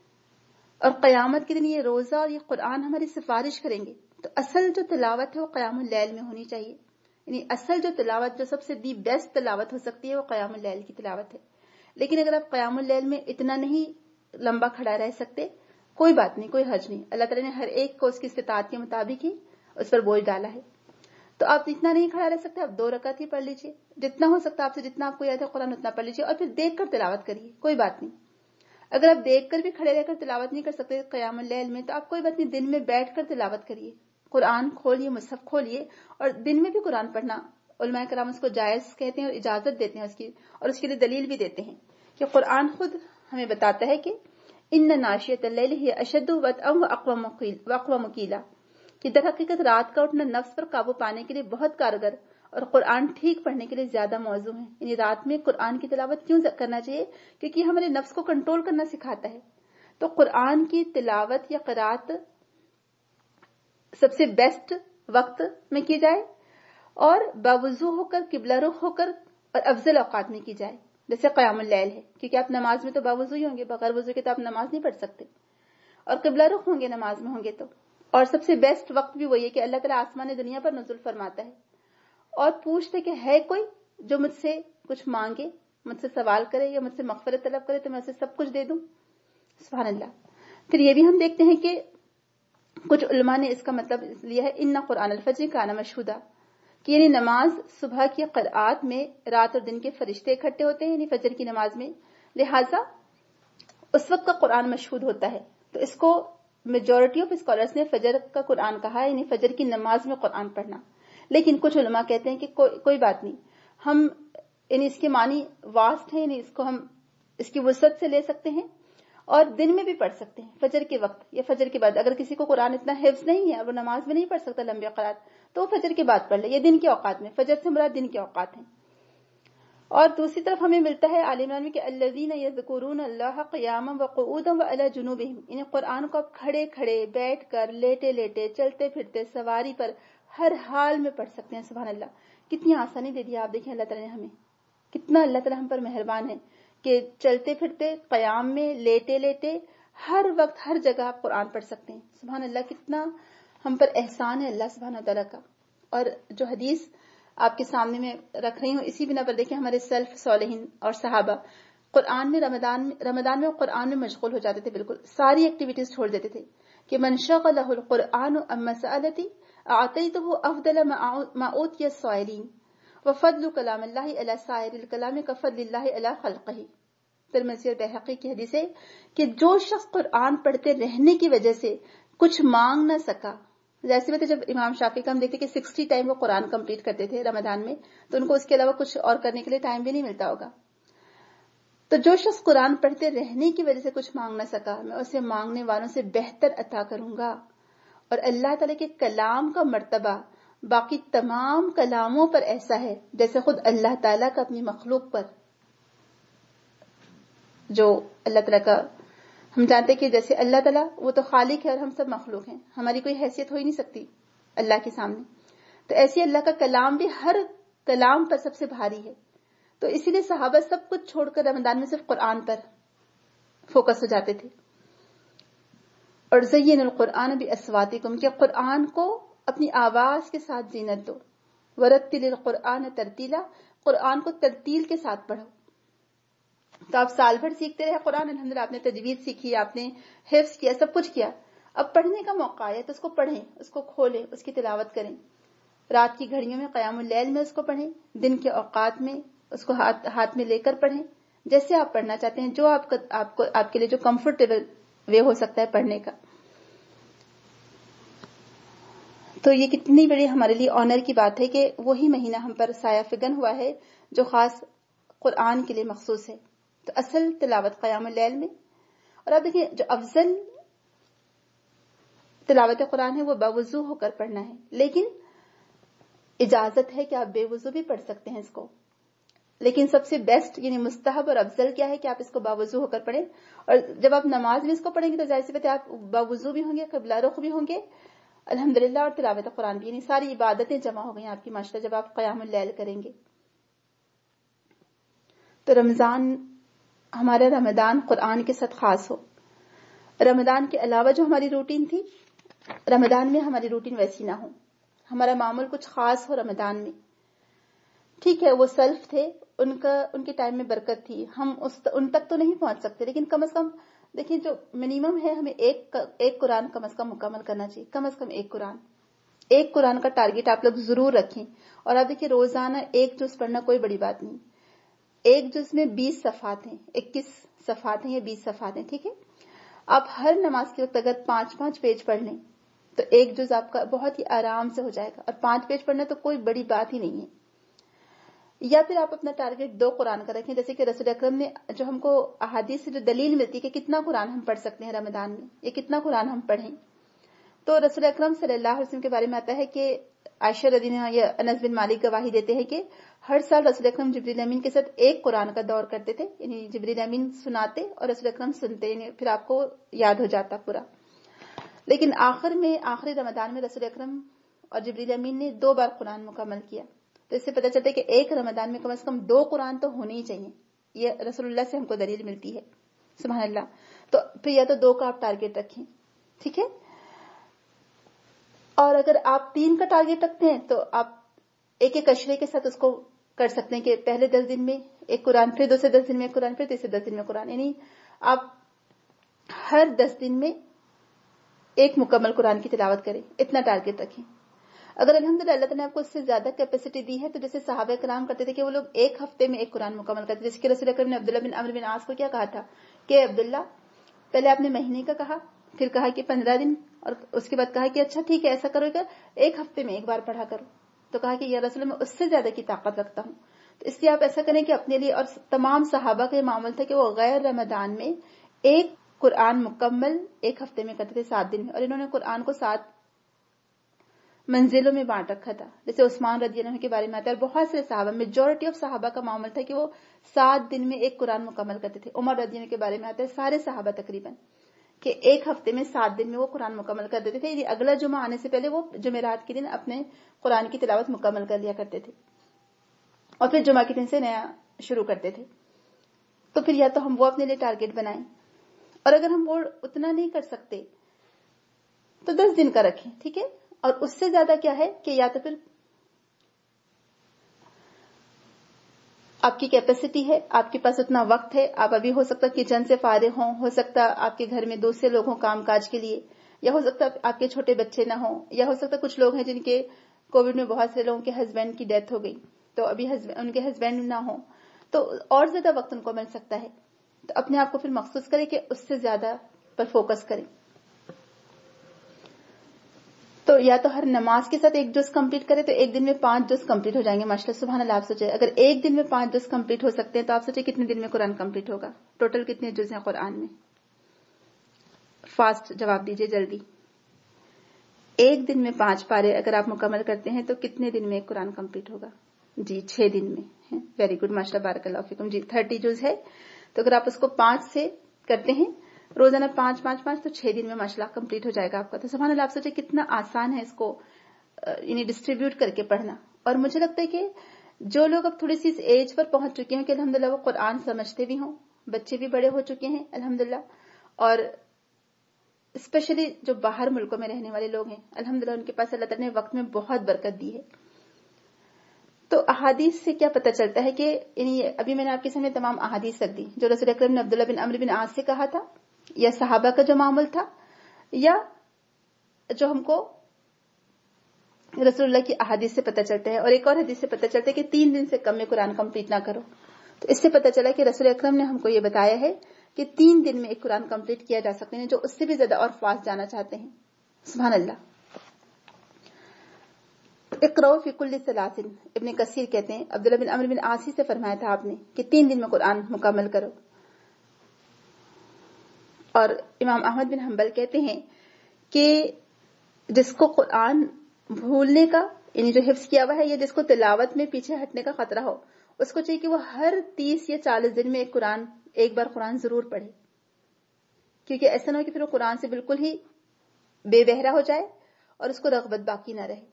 اور قیامت کے دن یہ روزہ اور یہ قرآن ہماری سفارش کریں گے. تو اصل جو تلاوت ہے وہ قیام اللیل میں ہونی چاہیے. یعنی اصل جو تلاوت جو سب سے دی بیسٹ تلاوت ہو سکتی ہے وہ قیام اللیل کی تلاوت ہے. لیکن اگر آپ قیام اللیل میں اتنا نہیں لمبا کھڑا رہ سکتے، کوئی بات نہیں، کوئی حرج نہیں. اللہ تعالیٰ نے ہر ایک کو اس کی استطاعت کے مطابق ہی اس پر بوجھ ڈالا ہے. تو آپ اتنا نہیں کھڑا رہ سکتے، آپ دو رکعت ہی پڑھ لیجیے. جتنا ہو سکتا آپ سے، جتنا آپ کو یاد ہے قرآن اتنا پڑھ لیجیے، اور پھر دیکھ کر تلاوت کریے. کوئی بات نہیں. اگر آپ دیکھ کر بھی کھڑے رہ کر تلاوت نہیں کر سکتے قیام اللیل میں تو آپ کوئی بات نہیں، دن میں بیٹھ کر تلاوت کریے. قرآن کھولیے، مصحف کھولیے، اور دن میں بھی قرآن پڑھنا علماء کرام اس کو جائز کہتے ہیں اور اجازت دیتے ہیں اس کی، اور اس کے لیے دلیل بھی دیتے ہیں کہ قرآن خود ہمیں بتاتا ہے کہ ان ناشیۃ اللیل ہی اشد وطئا واقوم قیلا، کہ در حقیقت رات کا اٹھنا نفس پر قابو پانے کے لیے بہت کارگر اور قرآن ٹھیک پڑھنے کے لیے زیادہ موزوں ہے. یعنی رات میں قرآن کی تلاوت کیوں کرنا چاہیے؟ کیونکہ ہمارے نفس کو کنٹرول کرنا سکھاتا ہے. تو قرآن کی تلاوت یا قرات سب سے بیسٹ وقت میں کی جائے، اور باوضو ہو کر، قبلہ رخ ہو کر، اور افضل اوقات میں کی جائے، جیسے قیام اللیل ہے. کیونکہ آپ نماز میں تو باوضو ہی ہوں گے، بغیر وضو کے تو آپ نماز نہیں پڑھ سکتے، اور قبلہ رخ ہوں گے نماز میں ہوں گے تو. اور سب سے بیسٹ وقت بھی وہی ہے کہ اللہ تعالیٰ آسمان دنیا پر نزول فرماتا ہے اور پوچھتے کہ ہے کوئی جو مجھ سے کچھ مانگے، مجھ سے سوال کرے یا مجھ سے مغفرت طلب کرے تو میں اسے سب کچھ دے دوں. سبحان اللہ. پھر یہ بھی ہم دیکھتے ہیں کہ کچھ علماء نے اس کا مطلب لیا ہے ان قرآن الفجر کان مشہودا، کہ یعنی نماز صبح کی قرآت میں رات اور دن کے فرشتے اکٹھے ہوتے ہیں، یعنی فجر کی نماز میں، لہٰذا اس وقت کا قرآن مشہود ہوتا ہے. تو اس کو میجورٹی آف اسکالرز نے فجر کا قرآن کہا ہے، یعنی فجر کی نماز میں قرآن پڑھنا. لیکن کچھ علماء کہتے ہیں کہ کوئی, کوئی بات نہیں، ہم یعنی اس کے معنی واسٹ ہیں، یعنی اس کو ہم اس کی وسعت سے لے سکتے ہیں اور دن میں بھی پڑھ سکتے ہیں، فجر کے وقت یا فجر کے بعد. اگر کسی کو قرآن اتنا حفظ نہیں ہے، وہ نماز میں نہیں پڑھ سکتا لمبے قرآت، تو وہ فجر کے بعد پڑھ لے یا دن کے اوقات میں. فجر سے مراد دن کے اوقات ہیں. اور دوسری طرف ہمیں ملتا ہے عال عمران میں کہ الذین یذکرون اللہ قیاما وقعودا وعلی جنوبہم، یعنی قرآن کو آپ کھڑے کھڑے، بیٹھ کر، لیٹے لیٹے، چلتے پھرتے، سواری پر، ہر حال میں پڑھ سکتے ہیں. سبحان اللہ، کتنی آسانی دے دی آپ دیکھیں اللہ تعالیٰ نے ہمیں، کتنا اللہ تعالیٰ ہم پر مہربان ہے کہ چلتے پھرتے، قیام میں، لیٹے لیٹے، ہر وقت ہر جگہ آپ قرآن پڑھ سکتے ہیں. سبحان اللہ، کتنا ہم پر احسان ہے اللہ سبحانہ تعالیٰ کا. اور جو حدیث آپ کے سامنے میں رکھ رہی ہوں اسی بنا پر دیکھیں ہمارے سلف صالحین اور صحابہ قرآن میں رمضان میں رمضان میں قرآن میں مشغول ہو جاتے تھے، بالکل ساری ایکٹیویٹیز چھوڑ دیتے تھے کہ من شغلہ القرآن عن مسألتی اعطیتہ افضل ما اوتی السائلین وفضل کلام اللہ علی سائر الکلام کفضل اللہ علی خلقہ. ترمذی اور بہقی کی حدیث ہے کہ جو شخص قرآن پڑھتے رہنے کی وجہ سے کچھ مانگ نہ سکا، جیسے بات جب امام شافعی کا ہم دیکھتے کہ سکسٹی ٹائم وہ قرآن کمپلیٹ کرتے تھے رمضان میں، تو ان کو اس کے علاوہ کچھ اور کرنے کے لیے ٹائم بھی نہیں ملتا ہوگا. تو جو شخص قرآن پڑھتے رہنے کی وجہ سے کچھ مانگ نہ سکا، میں اسے مانگنے والوں سے بہتر عطا کروں گا. اور اللہ تعالیٰ کے کلام کا مرتبہ باقی تمام کلاموں پر ایسا ہے جیسے خود اللہ تعالیٰ کا اپنی مخلوق پر، جو اللہ تعالیٰ کا ہم جانتے کہ جیسے اللہ تعالیٰ وہ تو خالق ہے اور ہم سب مخلوق ہیں، ہماری کوئی حیثیت ہو ہی نہیں سکتی اللہ کے سامنے. تو ایسی اللہ کا کلام بھی ہر کلام پر سب سے بھاری ہے. تو اسی لیے صحابہ سب کچھ چھوڑ کر رمضان میں صرف قرآن پر فوکس ہو جاتے تھے. اور زین القرآن بأصواتکم، کہ قرآن کو اپنی آواز کے ساتھ زینت دو. ورتل القرآن ترتیلا، قرآن کو ترتیل کے ساتھ پڑھو. تو آپ سال بھر سیکھتے رہے قرآن، الحمدللہ آپ نے تجوید سیکھی، آپ نے حفظ کیا، سب کچھ کیا. اب پڑھنے کا موقع ہے تو اس کو پڑھیں، اس کو کھولیں، اس کی تلاوت کریں. رات کی گھڑیوں میں قیام اللیل میں اس کو پڑھیں، دن کے اوقات میں اس کو ہاتھ ہاتھ میں لے کر پڑھیں، جیسے آپ پڑھنا چاہتے ہیں، جو آپ کو آپ کو آپ کے لیے جو کمفرٹیبل وے ہو سکتا ہے پڑھنے کا. تو یہ کتنی بڑی ہمارے لیے آنر کی بات ہے کہ وہی مہینہ ہم پر سایہ فگن ہوا ہے جو خاص قرآن کے لیے مخصوص ہے. تو اصل تلاوت قیام اللیل میں. اور اب دیکھیں جو افضل تلاوت قرآن ہے وہ باوضو ہو کر پڑھنا ہے، لیکن اجازت ہے کہ آپ بے وضو بھی پڑھ سکتے ہیں اس کو. لیکن سب سے بیسٹ یعنی مستحب اور افضل کیا ہے کہ آپ اس کو باوضو ہو کر پڑھیں. اور جب آپ نماز میں اس کو پڑھیں گے تو ظاہر سی بات ہے آپ باوضو بھی ہوں گے، قبلہ رخ بھی ہوں گے الحمدللہ، اور تلاوت قرآن بھی، یعنی ساری عبادتیں جمع ہو گئی آپ کی ماشاءاللہ جب آپ قیام اللیل کریں گے. تو رمضان، ہمارا رمضان قرآن کے ساتھ خاص ہو. رمضان کے علاوہ جو ہماری روٹین تھی، رمضان میں ہماری روٹین ویسی نہ ہو. ہمارا معمول کچھ خاص ہو رمضان میں. ٹھیک ہے وہ سلف تھے، ان کا ان کے ٹائم میں برکت تھی، ہم اس ان تک تو نہیں پہنچ سکتے، لیکن کم از کم دیکھیں جو منیمم ہے ہمیں ایک ایک قرآن کم از کم مکمل کرنا چاہیے. کم از کم ایک قرآن ایک قرآن کا ٹارگیٹ آپ لوگ ضرور رکھیں. اور آپ دیکھیں روزانہ ایک جز پڑھنا کوئی بڑی بات نہیں. ایک جز میں بیس صفحات ہیں، اکیس صفحات ہیں یا بیس صفحات ہیں. ٹھیک ہے، آپ ہر نماز کے وقت اگر پانچ پانچ پیج پڑھ لیں تو ایک جز آپ کا بہت ہی آرام سے ہو جائے گا. اور پانچ پیج پڑھنا تو کوئی بڑی بات ہی نہیں ہے. یا پھر آپ اپنا ٹارگیٹ دو قرآن کا رکھیں، جیسے کہ رسول اکرم نے جو ہم کو احادیث سے جو دلیل ملتی ہے کہ کتنا قرآن ہم پڑھ سکتے ہیں رمضان میں، یہ کتنا قرآن ہم پڑھیں. تو رسول اکرم صلی اللہ علیہ وسلم کے بارے میں آتا ہے کہ عائشہ رضی اللہ عنہا یا انس بن مالک گواہی دیتے ہیں کہ ہر سال رسول اکرم جبریل امین کے ساتھ ایک قرآن کا دور کرتے تھے، یعنی جبریل امین سناتے اور رسول اکرم سنتے، یعنی پھر آپ کو یاد ہو جاتا پورا. لیکن آخر میں آخری رمضان میں رسول اکرم اور جبریل امین نے دو بار قرآن مکمل کیا. تو اس سے پتہ چلتا ہے کہ ایک رمضان میں کم از کم دو قرآن تو ہونے ہی چاہیے. یہ رسول اللہ سے ہم کو دلیل ملتی ہے، سبحان اللہ. تو پھر یا تو دو کا آپ ٹارگیٹ رکھیں. ٹھیک ہے، اور اگر آپ تین کا ٹارگیٹ رکھتے ہیں تو آپ ایک ایک اشرے کے ساتھ اس کو کر سکتے ہیں کہ پہلے دس دن میں ایک قرآن، پھر دوسرے دس دن میں ایک قرآن، پھر تیسرے دس دن میں قرآن، یعنی آپ ہر دس دن میں ایک مکمل قرآن کی تلاوت کریں. اتنا ٹارگیٹ رکھیں. اگر الحمدللہ اللہ تعالیٰ نے آپ کو اس سے زیادہ کیپیسٹی دی ہے تو جیسے صحابہ کرام کرتے تھے کہ وہ لوگ ایک ہفتے میں ایک قرآن مکمل کرتے تھے. جس کے رسول اکرم نے عبداللہ بن عمرو بن عاص کو کیا کہا تھا کہ عبداللہ پہلے آپ نے مہینے کا کہا، پھر کہا کہ پندرہ دن، اور اس کے بعد کہا کہ اچھا ٹھیک ہے ایسا کرو کہ ایک ہفتے میں ایک بار پڑھا کرو. تو کہا کہ یا رسول اللہ میں اس سے زیادہ کی طاقت رکھتا ہوں. تو اس لیے آپ ایسا کریں کہ اپنے لیے، اور تمام صحابہ کا یہ معمول تھا کہ وہ غیر رمضان میں ایک قرآن مکمل ایک ہفتے میں کرتے تھے، سات دن میں. اور انہوں نے قرآن کو سات منزلوں میں بانٹ رکھا تھا. جیسے عثمان رضی اللہ عنہ کے بارے میں آتا ہے، اور بہت سے صحابہ، میجورٹی آف صحابہ کا معاملہ تھا کہ وہ سات دن میں ایک قرآن مکمل کرتے تھے. عمر رضی اللہ عنہ کے بارے میں آتا ہے، سارے صحابہ تقریباً کہ ایک ہفتے میں سات دن میں وہ قرآن مکمل کر دیتے تھے. اگلا جمعہ آنے سے پہلے وہ جمعرات کے دن اپنے قرآن کی تلاوت مکمل کر لیا کرتے تھے، اور پھر جمعہ کے دن سے نیا شروع کرتے تھے. تو پھر یا تو ہم وہ اپنے لیے ٹارگیٹ بنائیں، اور اگر ہم وہ اتنا نہیں کر سکتے تو دس دن کا رکھیں. ٹھیک ہے، اور اس سے زیادہ کیا ہے کہ یا تو پھر آپ کی کیپیسٹی ہے، آپ کے پاس اتنا وقت ہے، آپ ابھی ہو سکتا کچن سے فارغ ہوں، ہو سکتا آپ کے گھر میں دوسرے لوگ ہوں کام کاج کے لیے، یا ہو سکتا آپ کے چھوٹے بچے نہ ہوں، یا ہو سکتا کچھ لوگ ہیں جن کے کووڈ میں بہت سے لوگوں کے ہسبینڈ کی ڈیتھ ہو گئی تو ابھی ان کے ہسبینڈ نہ ہوں، تو اور زیادہ وقت ان کو مل سکتا ہے. تو اپنے آپ کو پھر مخصوص کریں کہ اس سے زیادہ پر فوکس کریں. تو یا تو ہر نماز کے ساتھ ایک جز کمپلیٹ کرے تو ایک دن میں پانچ جز کمپلیٹ ہو جائیں گے ماشاءاللہ سبحان اللہ. آپ سوچے اگر ایک دن میں پانچ جز کمپلیٹ ہو سکتے ہیں تو آپ سوچے کتنے دن میں قرآن کمپلیٹ ہوگا. ٹوٹل کتنے جز ہیں قرآن میں؟ فاسٹ جواب دیجئے جلدی. ایک دن میں پانچ پارے اگر آپ مکمل کرتے ہیں تو کتنے دن میں ایک قرآن کمپلیٹ ہوگا؟ جی چھ دن میں. ویری گڈ ماشاءاللہ بارک اللہ فیکم. جی تھرٹی جز ہے تو اگر آپ اس کو پانچ سے کرتے ہیں روزانہ پانچ پانچ پانچ تو چھ دن میں ماشاءاللہ کمپلیٹ ہو جائے گا آپ کا. تو سبحان اللہ آپ سوچے کتنا آسان ہے اس کو یعنی ڈسٹریبیوٹ کر کے پڑھنا. اور مجھے لگتا ہے کہ جو لوگ اب تھوڑی سی ایج پر پہنچ چکے ہیں کہ الحمدللہ وہ قرآن سمجھتے بھی ہوں, بچے بھی بڑے ہو چکے ہیں الحمدللہ, اور اسپیشلی جو باہر ملکوں میں رہنے والے لوگ ہیں الحمدللہ ان کے پاس اللہ تعالیٰ نے وقت میں بہت برکت دی ہے. تو احادیث سے کیا پتہ چلتا ہے کہ یعنی ابھی میں نے آپ کے سامنے تمام احادیث رکھ دی جو رسول اکرم نے عبداللہ بن عمرو بن عاص سے کہا تھا, یا صحابہ کا جو معمول تھا, یا جو ہم کو رسول اللہ کی احادیث سے پتہ چلتا ہے. اور ایک اور حدیث سے پتہ چلتا ہے کہ تین دن سے کم میں قرآن کمپلیٹ نہ کرو. تو اس سے پتہ چلا کہ رسول اکرم نے ہم کو یہ بتایا ہے کہ تین دن میں ایک قرآن کمپلیٹ کیا جا سکتے ہیں, جو اس سے بھی زیادہ اور فاسٹ جانا چاہتے ہیں. سبحان اللہ. اقرأ فی کل ثلاث, ابن کثیر کہتے ہیں عبداللہ بن عمرو بن عاص سے فرمایا تھا آپ نے کہ تین دن میں قرآن مکمل کرو. اور امام احمد بن حنبل کہتے ہیں کہ جس کو قرآن بھولنے کا یعنی جو حفظ کیا ہوا ہے یا جس کو تلاوت میں پیچھے ہٹنے کا خطرہ ہو, اس کو چاہیے کہ وہ ہر تیس یا چالیس دن میں ایک قرآن ایک بار قرآن ضرور پڑھے, کیونکہ ایسا نہ ہو کہ پھر وہ قرآن سے بالکل ہی بے بہرا ہو جائے اور اس کو رغبت باقی نہ رہے.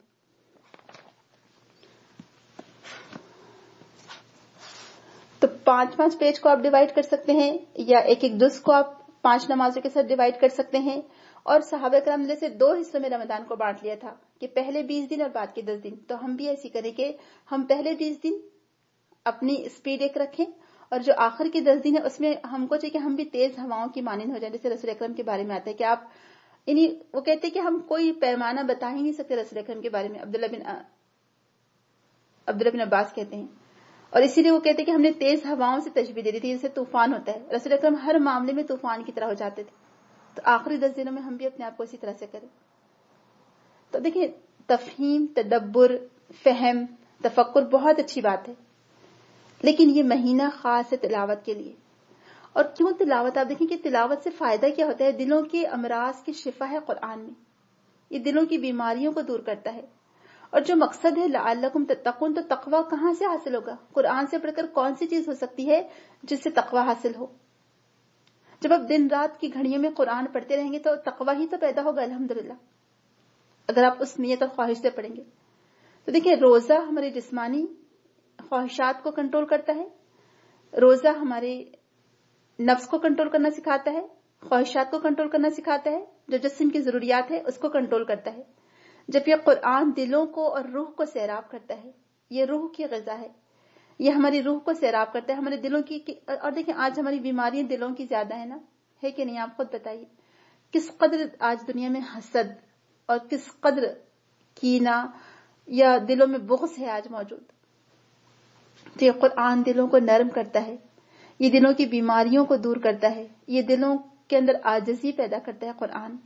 تو پانچ پانچ پیج کو آپ ڈیوائڈ کر سکتے ہیں, یا ایک ایک جز کو آپ پانچ نمازوں کے ساتھ ڈیوائڈ کر سکتے ہیں. اور صحابہ کرام نے جیسے دو حصوں میں رمضان کو بانٹ لیا تھا کہ پہلے بیس دن اور بعد کے دس دن, تو ہم بھی ایسی کریں کہ ہم پہلے بیس دن اپنی اسپیڈ ایک رکھیں, اور جو آخر کے دس دن ہے اس میں ہم کو چاہیے کہ ہم بھی تیز ہواؤں کی مانند ہو جائیں. جیسے رسول اکرم کے بارے میں آتا ہے کہ آپ یعنی وہ کہتے ہیں کہ ہم کوئی پیمانہ بتا ہی نہیں سکتے رسول اکرم کے بارے میں. عبداللہ بن عبداللہ بن عباس کہتے ہیں, اور اسی لیے وہ کہتے ہیں کہ ہم نے تیز ہواؤں سے تشبیہ دے دی تھی جیسے طوفان ہوتا ہے. رسول اکرم ہر معاملے میں طوفان کی طرح ہو جاتے تھے, تو آخری دس دنوں میں ہم بھی اپنے آپ کو اسی طرح سے کریں. تو دیکھیں تفہیم, تدبر, فہم, تفکر بہت اچھی بات ہے, لیکن یہ مہینہ خاص ہے تلاوت کے لیے. اور کیوں تلاوت؟ آپ دیکھیں کہ تلاوت سے فائدہ کیا ہوتا ہے. دلوں کے امراض کی شفا ہے قرآن میں, یہ دلوں کی بیماریوں کو دور کرتا ہے. اور جو مقصد ہے لعلکم تتقون, تو تقوی کہاں سے حاصل ہوگا؟ قرآن سے پڑھ کر کون سی چیز ہو سکتی ہے جس سے تقوی حاصل ہو؟ جب آپ دن رات کی گھڑیوں میں قرآن پڑھتے رہیں گے تو تقوی ہی تو پیدا ہوگا الحمدللہ, اگر آپ اس نیت اور خواہش سے پڑھیں گے. تو دیکھیں روزہ ہمارے جسمانی خواہشات کو کنٹرول کرتا ہے, روزہ ہمارے نفس کو کنٹرول کرنا سکھاتا ہے, خواہشات کو کنٹرول کرنا سکھاتا ہے, جو جسم کی ضروریات ہے اس کو کنٹرول کرتا ہے. جب یہ قرآن دلوں کو اور روح کو سیراب کرتا ہے, یہ روح کی غذا ہے, یہ ہماری روح کو سیراب کرتا ہے, ہمارے دلوں کی. اور دیکھیں آج ہماری بیماریاں دلوں کی زیادہ ہے نا, ہے کہ نہیں؟ آپ خود بتائیے کس قدر آج دنیا میں حسد اور کس قدر کینہ یا دلوں میں بغض ہے آج موجود. تو یہ قرآن دلوں کو نرم کرتا ہے, یہ دلوں کی بیماریوں کو دور کرتا ہے, یہ دلوں کے اندر عاجزی پیدا کرتا ہے قرآن.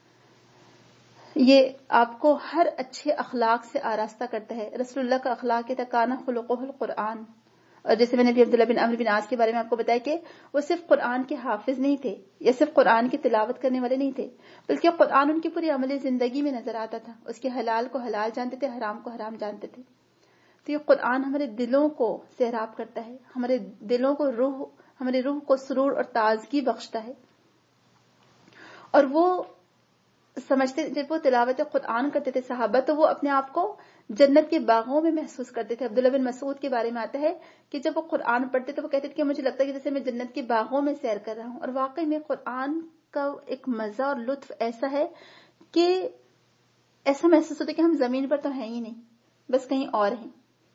یہ آپ کو ہر اچھے اخلاق سے آراستہ کرتا ہے. رسول اللہ کا اخلاق یہ تھا کانا خلقہ القرآن. اور جیسے میں نے بھی عبداللہ بن عمرو بن عاص کے بارے میں آپ کو بتایا کہ وہ صرف قرآن کے حافظ نہیں تھے یا صرف قرآن کی تلاوت کرنے والے نہیں تھے, بلکہ قرآن ان کی پوری عملی زندگی میں نظر آتا تھا. اس کے حلال کو حلال جانتے تھے, حرام کو حرام جانتے تھے. تو یہ قرآن ہمارے دلوں کو سیراب کرتا ہے, ہمارے دلوں کو روح ہمارے روح کو سرور اور تازگی بخشتا ہے. اور وہ سمجھتے, جب وہ تلاوت قرآن کرتے تھے صحابہ, تو وہ اپنے آپ کو جنت کے باغوں میں محسوس کرتے تھے. عبداللہ بن مسعود کے بارے میں آتا ہے کہ جب وہ قرآن پڑھتے تو وہ کہتے تھے کہ مجھے لگتا ہے کہ جیسے میں جنت کے باغوں میں سیر کر رہا ہوں. اور واقعی میں قرآن کا ایک مزہ اور لطف ایسا ہے کہ ایسا محسوس ہوتا ہے کہ ہم زمین پر تو ہیں ہی نہیں, بس کہیں اور ہیں.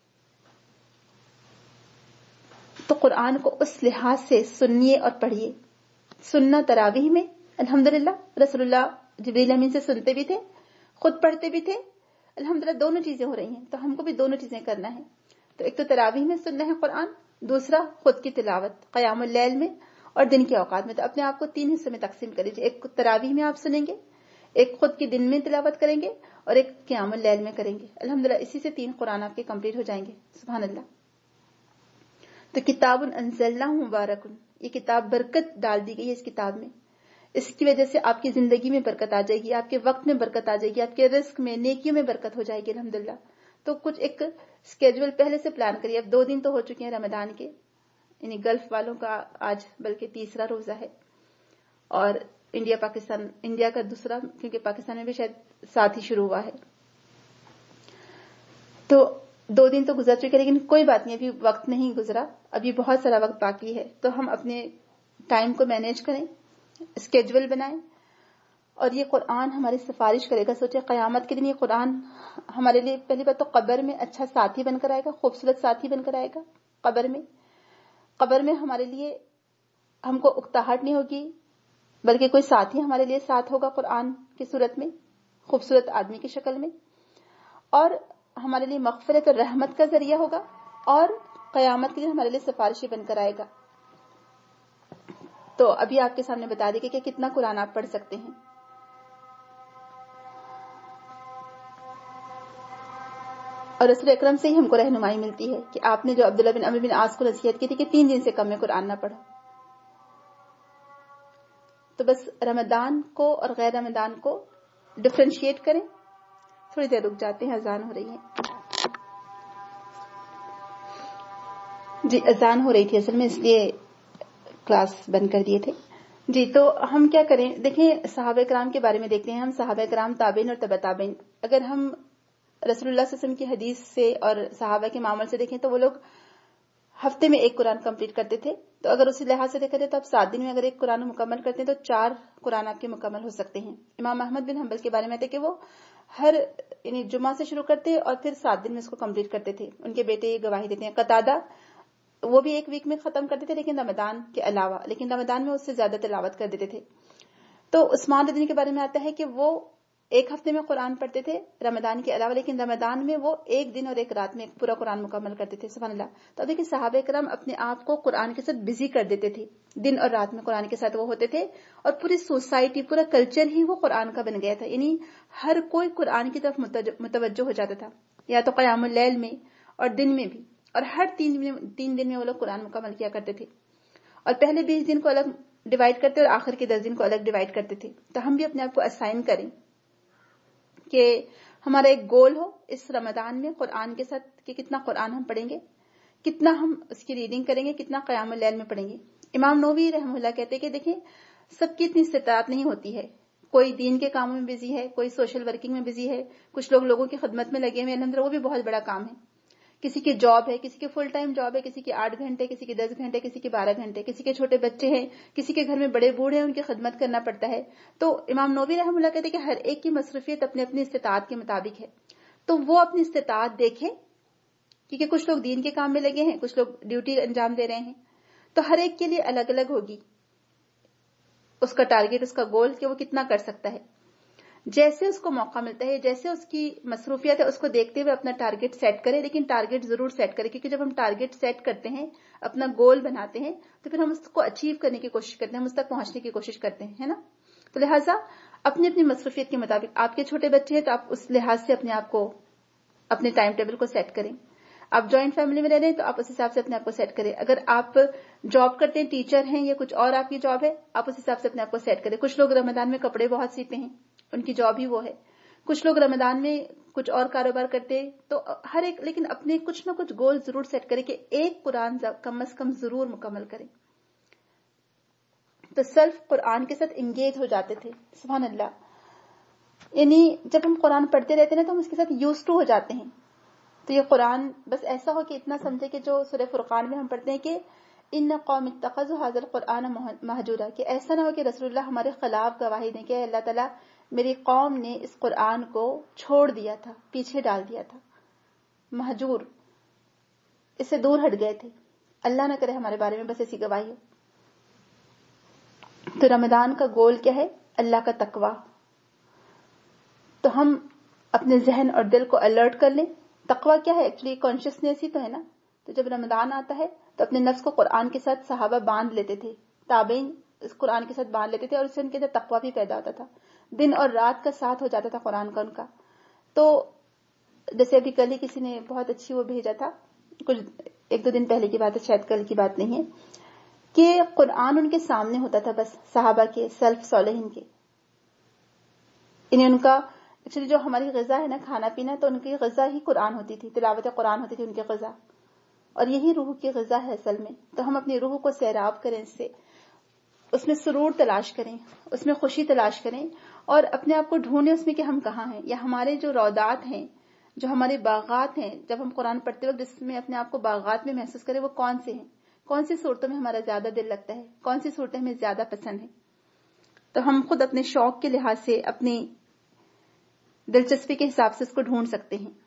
تو قرآن کو اس لحاظ سے سنیے اور پڑھیے. سننا تراویح میں الحمدللہ رسول اللہ جبریل امین سے سنتے بھی تھے, خود پڑھتے بھی تھے. الحمدللہ دونوں چیزیں ہو رہی ہیں, تو ہم کو بھی دونوں چیزیں کرنا ہے. تو ایک تو تراویح میں سننا ہے قرآن, دوسرا خود کی تلاوت قیام اللیل میں اور دن کے اوقات میں. تو اپنے آپ کو تین حصوں میں تقسیم کر لیجیے, ایک تراویح میں آپ سنیں گے, ایک خود کی دن میں تلاوت کریں گے, اور ایک قیام اللیل میں کریں گے. الحمدللہ اسی سے تین قرآن آپ کے کمپلیٹ ہو جائیں گے. سبحان اللہ. تو کتاب انزلناہ مبارک, یہ کتاب برکت ڈال دی گئی ہے اس کتاب میں. اس کی وجہ سے آپ کی زندگی میں برکت آ جائے گی, آپ کے وقت میں برکت آ جائے گی, آپ کے رزق میں نیکیوں میں برکت ہو جائے گی الحمدللہ. تو کچھ ایک اسکیجول پہلے سے پلان کریے. اب دو دن تو ہو چکے ہیں رمضان کے, یعنی گلف والوں کا آج بلکہ تیسرا روزہ ہے, اور انڈیا پاکستان انڈیا کا دوسرا, کیونکہ پاکستان میں بھی شاید ساتھ ہی شروع ہوا ہے. تو دو دن تو گزر چکے لیکن کوئی بات نہیں، ابھی وقت نہیں گزرا، ابھی بہت سارا وقت باقی ہے. تو ہم اپنے ٹائم کو مینیج کریں، اسکیجول بنائیں، اور یہ قرآن ہماری سفارش کرے گا. سوچے قیامت کے دن یہ قرآن ہمارے لیے پہلی بات تو قبر میں اچھا ساتھی بن کر آئے گا، خوبصورت ساتھی بن کر آئے گا. قبر میں قبر میں ہمارے لیے ہم کو اکتاہٹ نہیں ہوگی، بلکہ کوئی ساتھی ہمارے لیے ساتھ ہوگا قرآن کی صورت میں، خوبصورت آدمی کی شکل میں، اور ہمارے لیے مغفرت اور رحمت کا ذریعہ ہوگا، اور قیامت کے دن ہمارے لیے سفارشی بن کر آئے گا. تو ابھی آپ کے سامنے بتا دیں کہ کتنا قرآن آپ پڑھ سکتے ہیں. اور رسول اکرم سے ہی ہم کو رہنمائی ملتی ہے کہ آپ نے جو عبداللہ بن عمرو بن عاص کو نصیحت کی تھی کہ تین دن سے کم میں قرآن نہ پڑھو. تو بس رمضان کو اور غیر رمضان کو ڈفرینشیٹ کریں. تھوڑی دیر رک جاتے ہیں، اذان ہو رہی ہے. جی اذان ہو رہی تھی اصل میں، اس لیے کلاس بند کر دیے تھے. جی تو ہم کیا کریں، دیکھیں صحابہ کرام کے بارے میں دیکھتے ہیں. ہم صحابہ کرام تابعین اور تبع تابعین، اگر ہم رسول اللہ صلی اللہ علیہ وسلم کی حدیث سے اور صحابہ کے معامل سے دیکھیں تو وہ لوگ ہفتے میں ایک قرآن کمپلیٹ کرتے تھے. تو اگر اسی لحاظ سے دیکھا جائے تو آپ سات دن میں اگر ایک قرآن مکمل کرتے ہیں تو چار قرآن آپ کے مکمل ہو سکتے ہیں. امام احمد بن حنبل کے بارے میں آتے کہ وہ ہر یعنی جمعہ سے شروع کرتے اور پھر سات دن میں اس کو کمپلیٹ کرتے تھے. ان کے بیٹے یہ گواہی دیتے ہیں. قتادہ وہ بھی ایک ویک میں ختم کرتے تھے لیکن رمضان کے علاوہ، لیکن رمضان میں اس سے زیادہ تلاوت کر دیتے تھے. تو عثمان رضی کے بارے میں آتا ہے کہ وہ ایک ہفتے میں قرآن پڑھتے تھے رمضان کے علاوہ، لیکن رمضان میں وہ ایک دن اور ایک رات میں ایک پورا قرآن مکمل کرتے تھے. سبحان اللہ. تو اب دیکھیں صحابہ کرام اپنے آپ کو قرآن کے ساتھ بزی کر دیتے تھے، دن اور رات میں قرآن کے ساتھ وہ ہوتے تھے، اور پوری سوسائٹی، پورا کلچر ہی وہ قرآن کا بن گیا تھا. یعنی ہر کوئی قرآن کی طرف متوجہ ہو جاتا تھا، یا تو قیام اللیل میں اور دن میں بھی، اور ہر تین دن تین دن میں وہ لوگ قرآن مکمل کیا کرتے تھے. اور پہلے بیس دن کو الگ ڈیوائڈ کرتے اور آخر کے دس دن کو الگ ڈیوائڈ کرتے تھے. تو ہم بھی اپنے آپ کو اسائن کریں کہ ہمارا ایک گول ہو اس رمضان میں قرآن کے ساتھ کہ کتنا قرآن ہم پڑھیں گے، کتنا ہم اس کی ریڈنگ کریں گے، کتنا قیام اللیل میں پڑھیں گے. امام نووی رحمہ اللہ کہتے ہیں کہ دیکھیں سب کی اتنی استطاعت نہیں ہوتی ہے. کوئی دین کے کاموں میں بزی ہے، کوئی سوشل ورکنگ میں بزی ہے، کچھ لوگ لوگوں کی خدمت میں لگے ہوئے ہیں. الحمدللہ وہ بھی بہت بڑا کام ہے. کسی کی جاب ہے، کسی کی فل ٹائم جاب ہے، کسی کی آٹھ گھنٹے، کسی کی دس گھنٹے، کسی کی بارہ گھنٹے، کسی کے چھوٹے بچے ہیں، کسی کے گھر میں بڑے بوڑھے ہیں، ان کی خدمت کرنا پڑتا ہے. تو امام نووی رحمہ اللہ کہتے ہیں کہ ہر ایک کی مصروفیت اپنی اپنی استطاعت کے مطابق ہے. تو وہ اپنی استطاعت دیکھیں، کیونکہ کچھ لوگ دین کے کام میں لگے ہیں، کچھ لوگ ڈیوٹی انجام دے رہے ہیں. تو ہر ایک کے لیے الگ الگ ہوگی اس کا ٹارگیٹ، اس کا گول کہ وہ کتنا کر سکتا ہے. جیسے اس کو موقع ملتا ہے، جیسے اس کی مصروفیت ہے، اس کو دیکھتے ہوئے اپنا ٹارگیٹ سیٹ کرے. لیکن ٹارگیٹ ضرور سیٹ کرے، کیونکہ جب ہم ٹارگیٹ سیٹ کرتے ہیں، اپنا گول بناتے ہیں، تو پھر ہم اس کو اچیو کرنے کی کوشش کرتے ہیں، ہم اس تک پہنچنے کی کوشش کرتے ہیں، ہے نا. تو لہٰذا اپنی اپنی مصروفیت کے مطابق، آپ کے چھوٹے بچے ہیں تو آپ اس لحاظ سے اپنے آپ کو، اپنے ٹائم ٹیبل کو سیٹ کریں. آپ جوائنٹ فیملی میں رہ رہے ہیں تو آپ اس حساب سے اپنے آپ کو سیٹ کریں. اگر آپ جاب کرتے ہیں، ٹیچر ہیں یا کچھ اور آپ کی جاب ہے، آپ اس حساب سے اپنے آپ کو سیٹ کریں. کچھ لوگ رمضان میں کپڑے بہت سیتے ہیں، ان کی جاب ہی وہ ہے. کچھ لوگ رمضان میں کچھ اور کاروبار کرتے. تو ہر ایک لیکن اپنے کچھ نہ کچھ گول ضرور سیٹ کریں کہ ایک قرآن کم از کم ضرور مکمل کریں. تو سیلف قرآن کے ساتھ انگیج ہو جاتے تھے. سبحان اللہ. یعنی جب ہم قرآن پڑھتے رہتے ہیں نا تو ہم اس کے ساتھ یوز ٹو ہو جاتے ہیں. تو یہ قرآن بس ایسا ہو کہ اتنا سمجھے کہ جو سورہ فرقان میں ہم پڑھتے ہیں کہ ان قوم اتخذوا ھذا القرآن مہجورا، کہ ایسا نہ ہو کہ رسول اللہ ہمارے خلاف گواہی دیں کہ اللہ تعالیٰ میری قوم نے اس قرآن کو چھوڑ دیا تھا، پیچھے ڈال دیا تھا، مہجور، اس سے دور ہٹ گئے تھے. اللہ نہ کرے ہمارے بارے میں بس ایسی گواہی ہو. تو رمضان کا گول کیا ہے؟ اللہ کا تقوی. تو ہم اپنے ذہن اور دل کو الرٹ کر لیں. تقوی کیا ہے؟ ایکچولی کانشیسنیس ہی تو ہے نا. تو جب رمضان آتا ہے تو اپنے نفس کو قرآن کے ساتھ صحابہ باندھ لیتے تھے، تابعین اس قرآن کے ساتھ باندھ لیتے تھے، اور اس سے ان کے اندر تقوی بھی پیدا ہوتا تھا. دن اور رات کا ساتھ ہو جاتا تھا قرآن کا ان کا. تو جیسے ابھی کل ہی کسی نے بہت اچھی وہ بھیجا تھا، کچھ ایک دو دن پہلے کی بات ہے، شاید کل کی بات نہیں ہے، کہ قرآن ان کے سامنے ہوتا تھا بس، صحابہ کے، سلف صالحین کے. انہیں ان کا ایکچولی جو ہماری غذا ہے نا، کھانا پینا، تو ان کی غذا ہی قرآن ہوتی تھی، تلاوت قرآن ہوتی تھی ان کی غذا، اور یہی روح کی غذا ہے اصل میں. تو ہم اپنی روح کو سیراب کریں، اس سے اس میں سرور تلاش کریں، اس میں خوشی تلاش کریں، اور اپنے آپ کو ڈھونڈیں اس میں کہ ہم کہاں ہیں، یا ہمارے جو روضات ہیں جو ہمارے باغات ہیں، جب ہم قرآن پڑھتے وقت جس میں اپنے آپ کو باغات میں محسوس کریں، وہ کون سے ہیں، کون سی صورتوں میں ہمارا زیادہ دل لگتا ہے، کون سی صورتیں ہمیں زیادہ پسند ہیں. تو ہم خود اپنے شوق کے لحاظ سے اپنی دلچسپی کے حساب سے اس کو ڈھونڈ سکتے ہیں.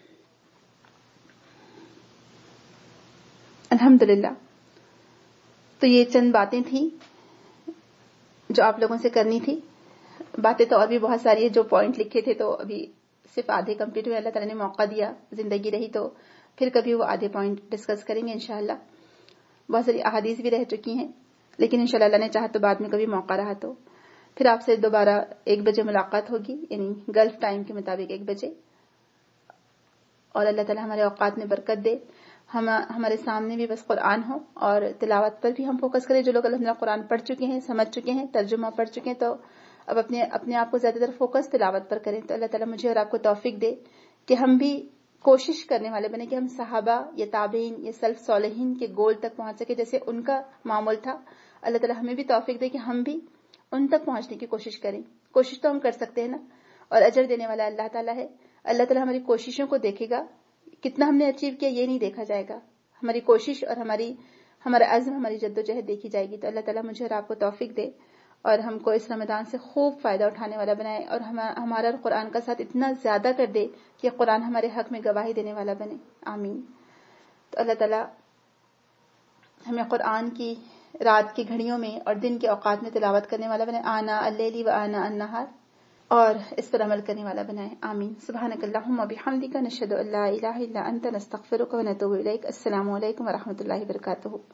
الحمدللہ. تو یہ چند باتیں تھیں جو آپ لوگوں سے کرنی تھی. باتیں تو اور بھی بہت ساری ہیں، جو پوائنٹ لکھے تھے تو ابھی صرف آدھے کمپلیٹ ہوئے. اللہ تعالیٰ نے موقع دیا، زندگی رہی تو پھر کبھی وہ آدھے پوائنٹ ڈسکس کریں گے انشاءاللہ. بہت ساری احادیث بھی رہ چکی ہیں، لیکن انشاءاللہ اللہ نے چاہا تو بعد میں کبھی موقع رہا تو پھر آپ سے دوبارہ ایک بجے ملاقات ہوگی، یعنی گلف ٹائم کے مطابق ایک بجے. اور اللہ تعالیٰ ہمارے اوقات میں برکت دے. ہم ہمارے سامنے بھی بس قرآن ہو اور تلاوت پر بھی ہم فوکس کریں. جو لوگ الحمدللہ قرآن پڑھ چکے ہیں، سمجھ چکے ہیں، ترجمہ پڑھ چکے ہیں، تو اب اپنے اپنے آپ کو زیادہ تر فوکس تلاوت پر کریں. تو اللہ تعالیٰ مجھے اور آپ کو توفیق دے کہ ہم بھی کوشش کرنے والے بنے کہ ہم صحابہ یا تابعین یا سلف صالحین کے گول تک پہنچ سکے جیسے ان کا معمول تھا. اللہ تعالیٰ ہمیں بھی توفیق دے کہ ہم بھی ان تک پہنچنے کی کوشش کریں. کوشش تو ہم کر سکتے ہیں نا، اور اجر دینے والا اللہ تعالیٰ ہے. اللہ تعالیٰ ہماری کوششوں کو دیکھے گا، کتنا ہم نے اچیو کیا یہ نہیں دیکھا جائے گا، ہماری کوشش اور ہماری ہمارا عزم، ہماری جدوجہد دیکھی جائے گی. تو اللہ تعالیٰ مجھے اور آپ کو توفیق دے اور ہم کو اس رمضان سے خوب فائدہ اٹھانے والا بنائے، اور ہمارا قرآن کا ساتھ اتنا زیادہ کر دے کہ قرآن ہمارے حق میں گواہی دینے والا بنے. آمین. تو اللہ تعالیٰ ہمیں قرآن کی رات کی گھڑیوں میں اور دن کے اوقات میں تلاوت کرنے والا بنائے. آنا اللیل و آنا النہار، اور اس پر عمل کرنے والا بنائے. آمین. سبحانک اللہم و بحمدک، نشہد ان لا الہ الا انت، نستغفرک و نتوب الیک. السلام علیکم و رحمۃ اللہ وبرکاتہ.